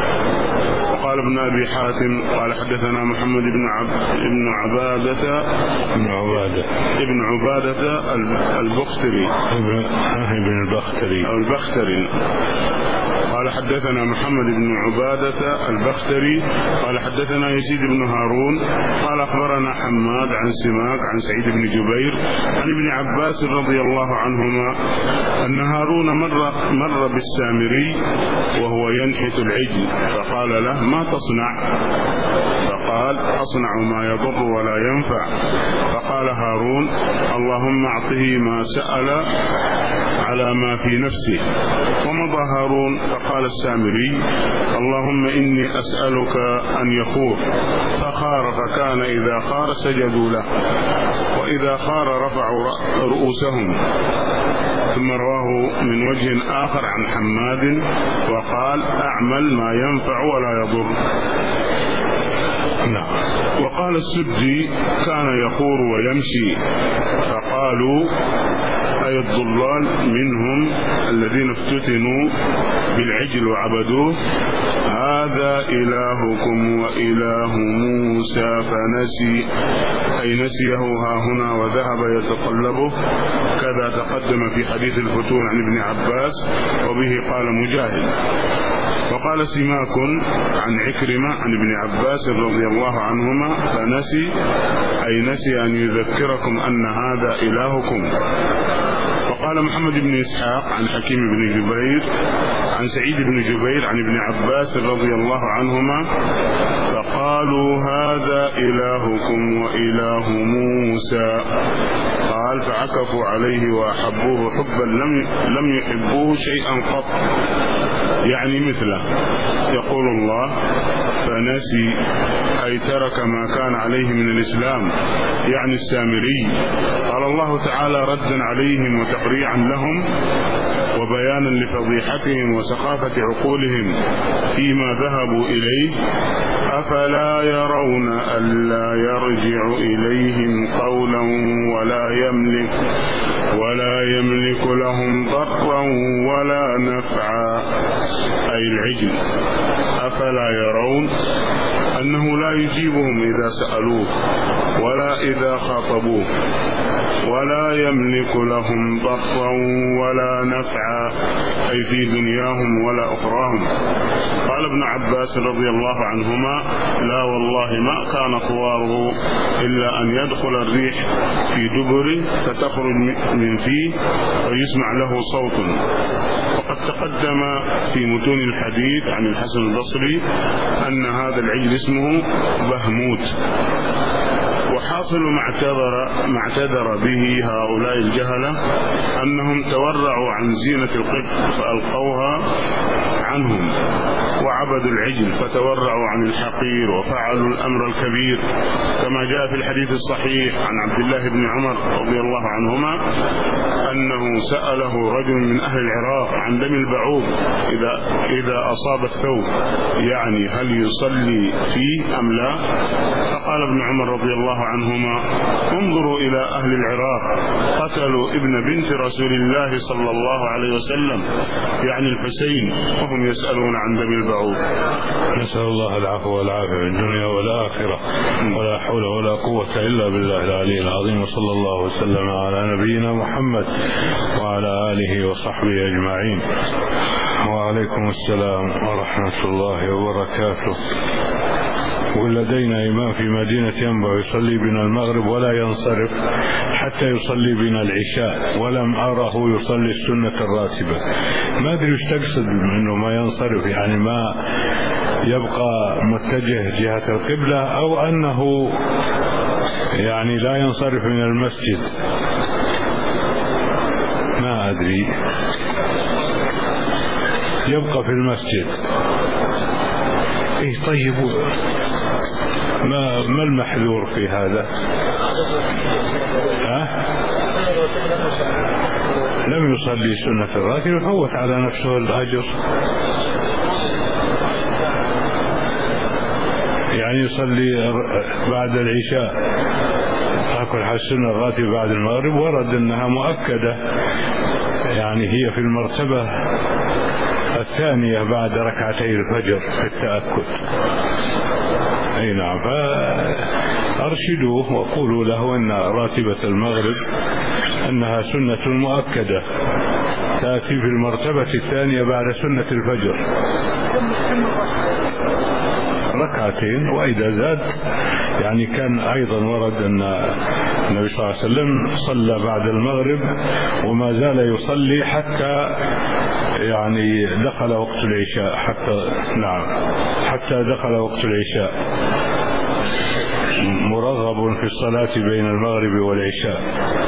وقال ابن أبي حاتم قال حدثنا محمد بن عب... ابن عبادة ابن عبادة ابن عبادة البختري ابن ابن البختري أو البختري قال حدثنا محمد بن عبادة البختري قال حدثنا يزيد بن هارون قال أخبرنا حماد عن سماك عن سعيد بن جبير عن ابن عباس رضي الله عنهما أن هارون مر, مر بالسامري وهو ينحت العجل، فقال له: ما تصنع؟ فقال: أصنع ما يضر ولا ينفع. فقال هارون: اللهم أعطه ما سأل على ما في نفسه. ومضى هارون فقال السامري: اللهم إني أسألك أن يخور. فخار، فكان إذا خار سجدوا له، وإذا خار رفعوا رؤوسهم. ثم رواه من وجه آخر عن حماد وقال: أعمل ما ينفع ولا يضر. نعم. وقال السدي: كان يخور ويمشي. فقالوا: أي الضلال منهم الذين افتتنوا بالعجل وعبدوه، هذا إلهكم وإله موسى فنسي، أي نسيه ها هنا وذهب يتطلبه. كذا تقدم في حديث الفتون عن ابن عباس، وبه قال مجاهد. وقال سماك عن عكرمة عن ابن عباس رضي الله عنهما: فنسي، أي نسي أن يذكركم أن هذا إلهكم. وقال محمد بن إسحاق عن حكيم بن جبير عن سعيد بن جبير عن ابن عباس رضي الله عنهما: فقالوا هذا إلهكم وإله موسى. قال: فعكفوا عليه وأحبوه حبا لم لم يحبوه شيئا قط، يعني مثله. يقول الله: فنسي، أي ترك ما كان عليه من الإسلام، يعني السامري. قال الله تعالى ردا عليهم وتقريعا لهم وبيانا لفضيحتهم وسخافة عقولهم فيما ذهبوا إليه: أفلا يرون ألا يرجع إليهم قولا ولا يملك ولا يملك لهم ضرا ولا نفعا، أي العجل. أفلا يرون أنه لا يجيبهم إذا سألوه ولا إذا خاطبوه، ولا يملك لهم ضرا ولا نفعا، أي في دنياهم ولا أخراهم. قال ابن عباس رضي الله عنهما: لا والله ما كان خواره إلا أن يدخل الريح في دبره فتخرج من فيه ويسمع له صوت. وقد تقدم في متون الحديث عن الحسن البصري أن هذا العجل اسمه بهموت. وحاصل ما اعتذر ما اعتذر به هؤلاء الجهلة أنهم تورعوا عن زينة القبط فألقوها عنهم، وعبدوا العجل فتورعوا عن الحقير وفعلوا الأمر الكبير، كما جاء في الحديث الصحيح عن عبد الله بن عمر رضي الله عنهما أنه سأله رجل من أهل العراق عن دم البعوض إذا إذا أصاب الثوب، يعني هل يصلي فيه أم لا؟ فقال ابن عمر رضي الله عنهما: انظروا إلى أهل العراق قتلوا ابن بنت رسول الله صلى الله عليه وسلم، يعني الحسين، وهم يسألون عن دم البعوض. نسأل الله العفو والعافية في الدنيا والآخرة، ولا حول ولا قوة إلا بالله العلي العظيم، وصلى الله وسلم على نبينا محمد وعلى آله وصحبه أجمعين. وعليكم السلام ورحمة الله وبركاته. ولدينا إمام في مدينة ينبع يصلي بنا المغرب ولا ينصرف حتى يصلي بنا العشاء، ولم أره يصلي السنة الراتبة. ما أدري وش تقصد منه ما ينصرف، يعني ما يبقى متجه جهة القبلة، أو أنه يعني لا ينصرف من المسجد، ما أدري، يبقى في المسجد. إيه طيب، ما ما المحذور في هذا؟ ها؟ لم يصلي سنة الراتب يفوت على نفسه الأجر، يعني يصلي بعد العشاء أكل حسن الراتب بعد المغرب، ورد أنها مؤكدة، يعني هي في المرتبة الثانية بعد ركعتي الفجر في التأكد. أي نعم، فأرشدوه وقولوا له أن راتبة المغرب أنها سنة مؤكدة تأتي في المرتبة الثانية بعد سنة الفجر، ركعتين، وإذا زاد يعني كان أيضا ورد أن النبي صلى الله عليه وسلم صلى بعد المغرب وما زال يصلي حتى يعني دخل وقت العشاء، حتى نعم حتى دخل وقت العشاء، مرغب في الصلاة بين المغرب والعشاء.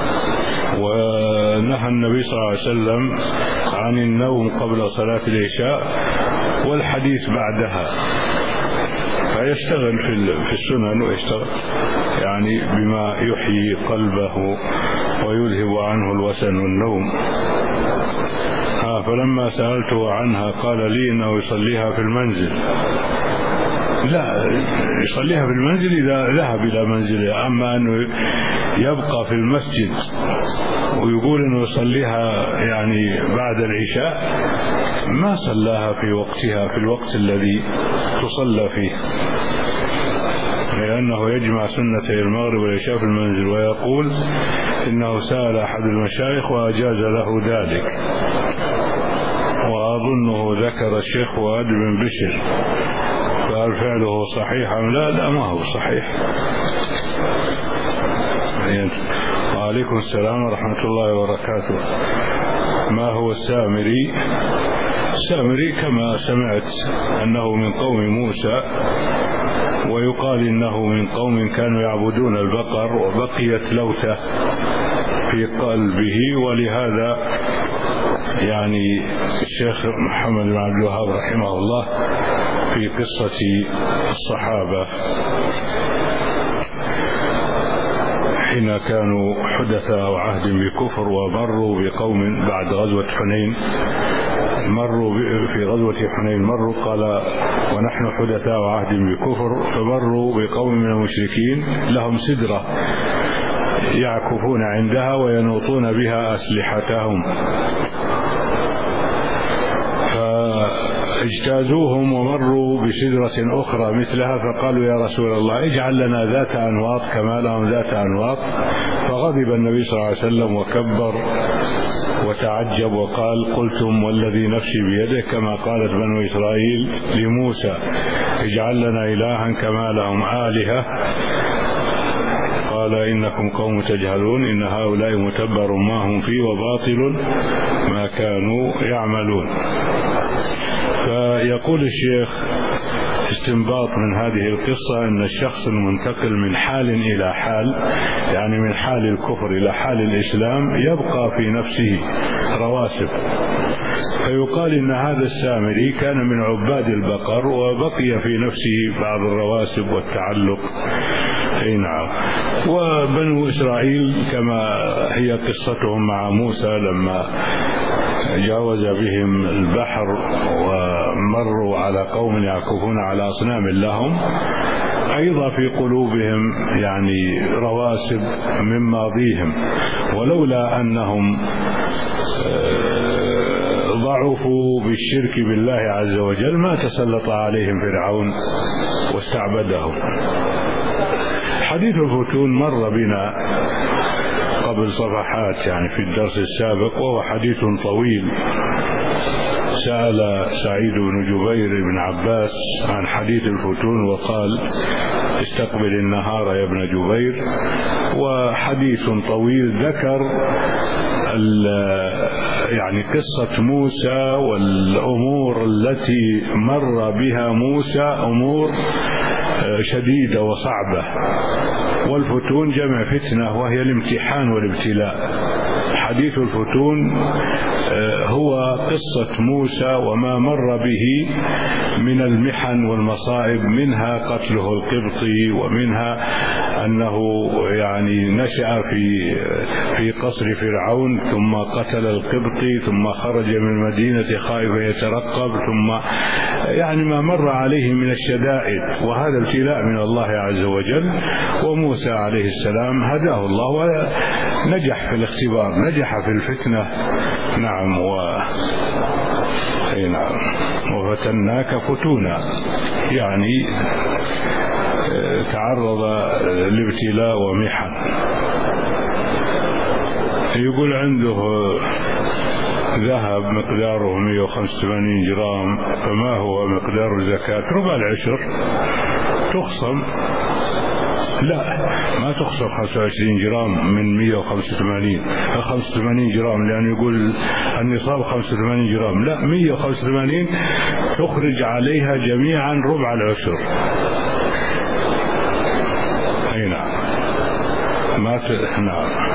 ونهى النبي صلى الله عليه وسلم عن النوم قبل صلاة العشاء والحديث بعدها، فيشتغل في السنن ويشتغل يعني بما يحيي قلبه ويذهب عنه الوسن والنوم. ها فلما سألته عنها قال لي إنه يصليها في المنزل. لا، يصليها في المنزل إذا ذهب إلى منزله، أما أنه يبقى في المسجد ويقول أنه يصليها يعني بعد العشاء، ما صلاها في وقتها في الوقت الذي تصلى فيه، لأنه يجمع سنتي المغرب والعشاء في المنزل. ويقول إنه سأل أحد المشايخ وأجاز له ذلك، وأظنه ذكر الشيخ فؤاد بن بشر، فهل فعله صحيح أم لا؟ لا، ما هو صحيح. وعليكم السلام ورحمة الله وبركاته. ما هو السامري؟ السامري كما سمعت أنه من قوم موسى، ويقال إنه من قوم كانوا يعبدون البقر وبقيت لوثة في قلبه، ولهذا يعني الشيخ محمد بن عبد الوهاب رحمه الله في قصة الصحابة حين كانوا حدثاء عهد بكفر ومروا بقوم بعد غزوة حنين، مروا في غزوة حنين مروا قال ونحن حدثاء عهد بكفر، فمروا بقوم من المشركين لهم سدرة يعكفون عندها وينوطون بها أسلحتهم، فاجتازوهم ومروا بسدرة أخرى مثلها، فقالوا يا رسول الله اجعل لنا ذات أنواط كما لهم ذات أنواط. فغضب النبي صلى الله عليه وسلم وكبر وتعجب وقال قلتم والذي نفسي بيده كما قالت بنو إسرائيل لموسى اجعل لنا إلها كما لهم آلهة. قال إنكم قوم تجهلون إن هؤلاء متبر ما هم فيه وباطل ما كانوا يعملون. فيقول الشيخ استنباط من هذه القصة أن الشخص المنتقل من حال إلى حال، يعني من حال الكفر إلى حال الإسلام، يبقى في نفسه رواسب. فيقال إن هذا السامري كان من عباد البقر وبقي في نفسه بعض الرواسب والتعلق. أي نعم. وبنو إسرائيل كما هي قصتهم مع موسى لما جاوز بهم البحر ومروا على قوم يعكفون على أصنام لهم، أيضا في قلوبهم يعني رواسب من ماضيهم، ولولا أنهم ضعفوا بالشرك بالله عز وجل ما تسلط عليهم فرعون واستعبدهم. حديث الفتون مر بنا قبل صفحات يعني في الدرس السابق، وهو حديث طويل. سأل سعيد بن جبير بن عباس عن حديث الفتون وقال: استقبل النهار يا ابن جبير. وحديث طويل ذكر يعني قصة موسى والأمور التي مر بها موسى، أمور شديدة وصعبة. والفتون جمع فتنة وهي الامتحان والابتلاء. حديث الفتون هو قصة موسى وما مر به من المحن والمصائب، منها قتله القبطي، ومنها أنه يعني نشأ في في قصر فرعون ثم قتل القبطي ثم خرج من المدينة خائفا يترقب، ثم يعني ما مر عليه من الشدائد، وهذا ابتلاء من الله عز وجل. وموسى عليه السلام هداه الله ونجح في الاختبار، نجح في الفتنة. نعم. و أي نعم. وفتناك فتونا، يعني تعرض لابتلاء ومحن. يقول عنده ذهب مقداره مئة وخمسة وثمانين جرام، فما هو مقدار الزكاة؟ ربع العشر. تخصم؟ لا، ما تخصم خمسة وعشرين جرام من مئة وخمسة وثمانين، خمسة وثمانين جرام، لأنه يقول النصاب خمسة وثمانين جرام. لا، مئة وخمسة وثمانين تخرج عليها جميعا ربع العشر. أي نعم. ما ت... نعم.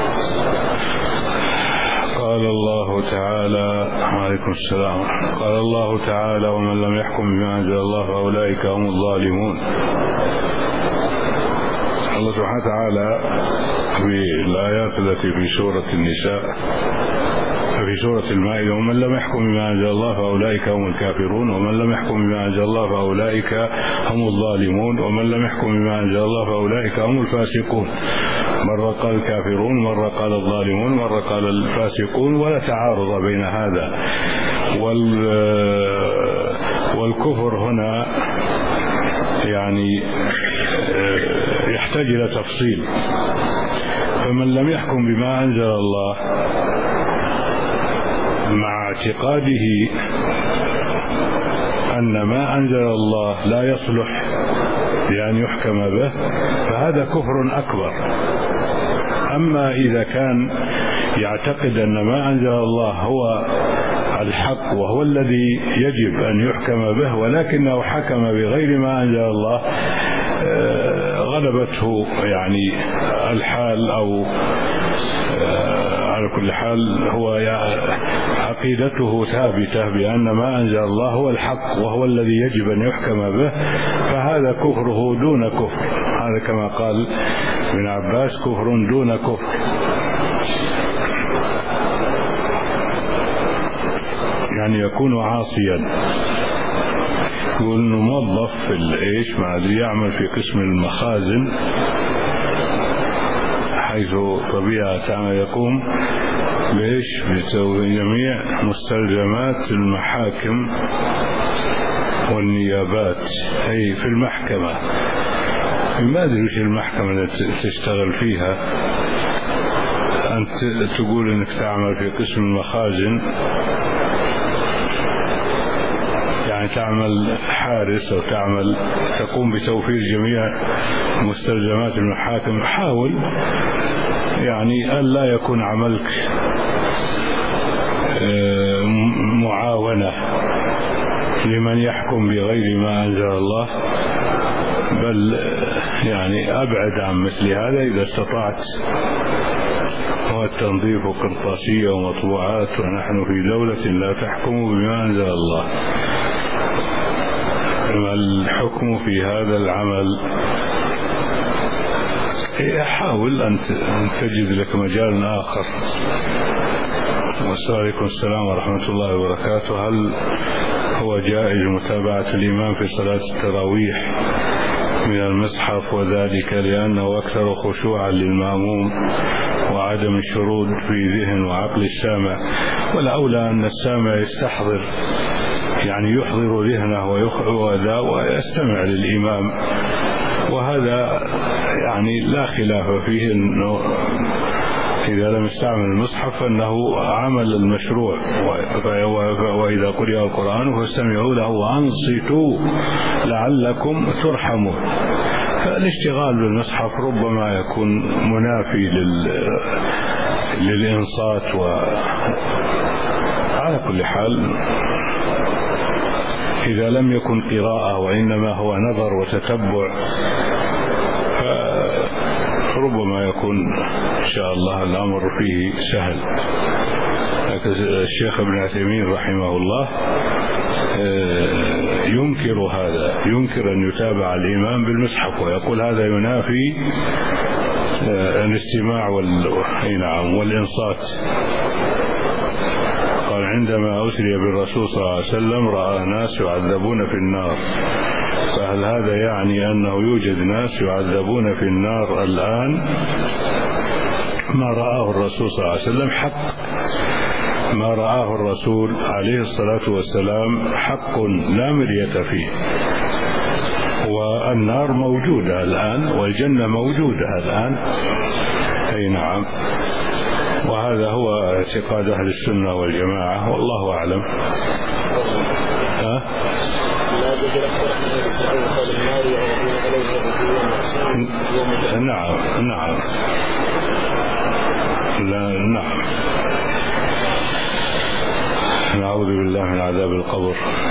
قال الله تعالى: عليكم السلام. قال الله تعالى: ومن لم يحكم بما أنزل الله فأولئك هم الظالمون. الله سبحانه وتعالى في الآيات التي في سورة النساء في سورة المائدة: ومن لم يحكم بما أنزل الله فأولئك هم الكافرون، ومن لم يحكم بما أنزل الله فأولئك هم الظالمون، ومن لم يحكم بما أنزل الله فأولئك هم الفاسقون. مرة قال الكافرون، مرة قال الظالمون، مرة قال الفاسقون، ولا تعارض بين هذا. وال والكفر هنا يعني يحتاج إلى تفصيل. فمن لم يحكم بما أنزل الله مع اعتقاده أن ما أنزل الله لا يصلح لأن يحكم به، فهذا كفر أكبر. أما إذا كان يعتقد أن ما أنزل الله هو الحق وهو الذي يجب أن يحكم به، ولكنه حكم بغير ما أنزل الله، غلبته يعني الحال، أو على كل حال هو عقيدته ثابتة بأن ما أنزل الله هو الحق وهو الذي يجب أن يحكم به، فهذا كفره دون كفر. هذا كما قال ابن عباس: كفر دون كفر. يعني يكون عاصيا. يقول انه موظف في الايش ما ادري، يعمل في قسم المخازن، حيث طبيعة عمل يقوم بايش؟ بجميع مستلزمات المحاكم والنيابات، اي في المحكمة. ما ادري وش المحكمة اللي تشتغل فيها. انت تقول انك تعمل في قسم المخازن، يعني تعمل حارس أو تعمل تقوم بتوفير جميع مستلزمات المحاكم. حاول يعني ألا يكون عملك معاونة، لمن يحكم بغير ما أنزل الله، بل يعني أبعد عن مثل هذا إذا استطعت. والتنظيف قرطاسية ومطبوعات، ونحن في دولة لا تحكم بما أنزل الله. الحكم في هذا العمل حاول أن تجد لك مجال آخر. وعليكم السلام ورحمة الله وبركاته. هل هو جائز متابعة الإمام في صلاة التراويح من المصحف، وذلك لأنه أكثر خشوعا للمأموم وعدم الشرود في ذهن وعقل السامع؟ والأولى أن السامع يستحضر، يعني يحضر ذهنه ويخذ ويستمع للإمام، وهذا يعني لا خلاف فيه أنه إذا لم يستعمل المصحف فإنه عمل المشروع. وإذا قرئ القرآن فاستمعوا له وأنصتوا لعلكم ترحمون. فالاشتغال بالمصحف ربما يكون منافي لل... للإنصات. وعلى كل حال إذا لم يكن قراءة وإنما هو نظر وتتبع فربما يكون إن شاء الله الأمر فيه سهل. لكن الشيخ ابن عثيمين رحمه الله ينكر هذا، ينكر أن يتابع الإمام بالمصحف، ويقول هذا ينافي الاستماع والإنصات. قال عندما أسري بالرسول صلى الله عليه وسلم رأى ناس يعذبون في النار، فهل هذا يعني أنه يوجد ناس يعذبون في النار الآن؟ ما رآه الرسول صلى الله عليه وسلم حق، ما رآه الرسول عليه الصلاة والسلام حق لا مرية فيه. والنار موجودة الآن والجنة موجودة الآن، أي نعم. وهذا هو اعتقاد أهل السنة والجماعة، والله أعلم. ها؟ نعم نعم لا نعم نعوذ بالله من عذاب القبر.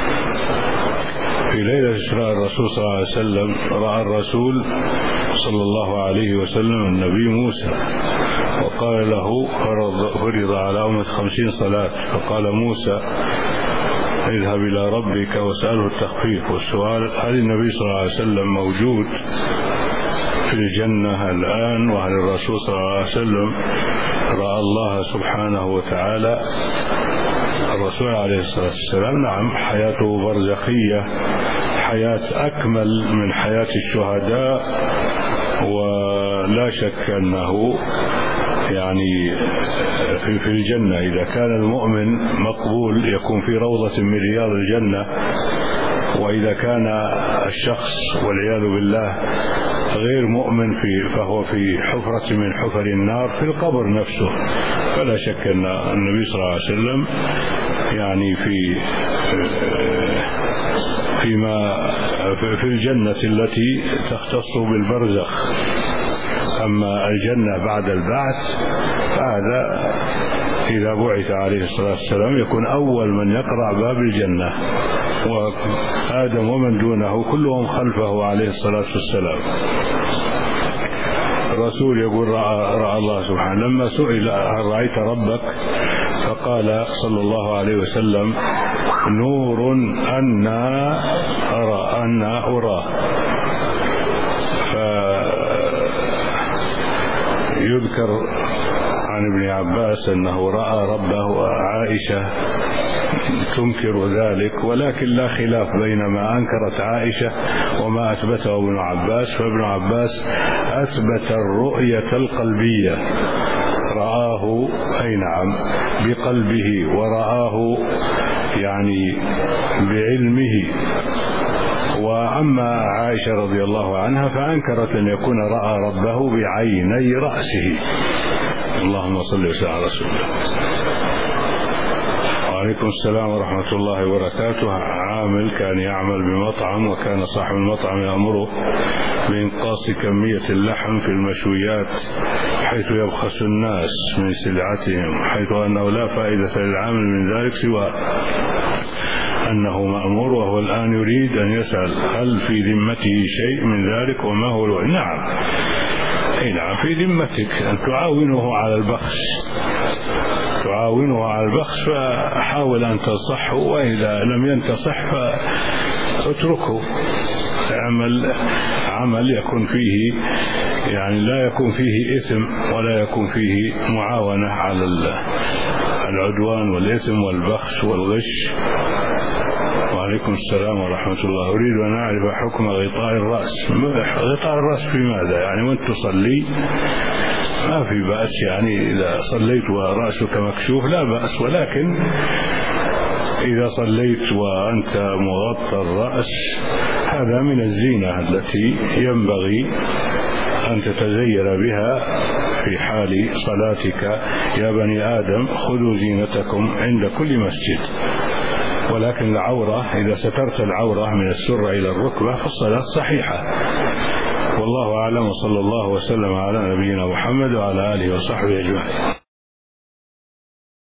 في ليلة إسراء الرسول صلى الله عليه وسلم رأى الرسول صلى الله عليه وسلم النبي موسى، وقال له فرض على أمة خمسين صلاة، فقال موسى اذهب إلى ربك واسأله التخفيف. والسؤال هل النبي صلى الله عليه وسلم موجود في الجنة الآن؟ وهل الرسول صلى الله عليه وسلم رأى الله سبحانه وتعالى؟ الرسول عليه الصلاة والسلام نعم حياته برزخية، حياة أكمل من حياة الشهداء، ولا شك أنه يعني في الجنة. إذا كان المؤمن مقبول يكون في روضة من رياض الجنة، وإذا كان الشخص والعياذ بالله غير مؤمن في فهو في حفرة من حفر النار في القبر نفسه. فلا شك أن النبي صلى الله عليه وسلم يعني في فيما في الجنة التي تختص بالبرزخ. أما الجنة بعد البعث فهذا إذا بعث عليه الصلاة والسلام يكون أول من يقرع باب الجنة، وآدم ومن دونه كلهم خلفه عليه الصلاة والسلام. الرسول يقول رأى, رأى الله سبحانه. لما سئل هل رأيت ربك فقال صلى الله عليه وسلم نور أنا أرى أنا أرى. فيذكر عن ابن عباس أنه رأى ربه، عائشة تنكر ذلك، ولكن لا خلاف بين ما أنكرت عائشة وما أثبته ابن عباس. فابن عباس أثبت الرؤية القلبية، رآه أي نعم بقلبه، ورآه يعني بعلمه. وأما عائشة رضي الله عنها فأنكرت أن يكون رأى ربه بعيني رأسه. اللهم صل وسلم على رسول الله. وعليكم السلام ورحمة الله وبركاته. عامل كان يعمل بمطعم، وكان صاحب المطعم يأمره بإنقاص كمية اللحم في المشويات حيث يبخس الناس من سلعتهم، حيث أنه لا فائدة للعامل من ذلك سوى أنه مأمور، وهو الآن يريد أن يسأل هل في ذمته شيء من ذلك وما هو الوعد. نعم أي نعم في ذمتك أن تعاونه على البخس، تعاونه على البخس، فحاول أن تنصحه، وإذا لم ينتصح فاتركه. عمل عمل يكون فيه يعني لا يكون فيه إثم ولا يكون فيه معاونة على العدوان والإثم والبخس والغش. وعليكم السلام ورحمة الله. أريد أن أعرف حكم غطاء الرأس. غطاء الرأس في ماذا؟ يعني وأنت تصلي ما في بأس، يعني إذا صليت ورأسك مكشوف لا بأس، ولكن إذا صليت وأنت مغطى الرأس هذا من الزينة التي ينبغي أن تتزين بها في حال صلاتك. يا بني آدم خذوا زينتكم عند كل مسجد. ولكن العورة إذا سترت العورة من السرة إلى الركبة فالصلاة صحيحة. والله أعلم، وصلى الله وسلم على نبينا محمد وعلى آله وصحبه أجمعين.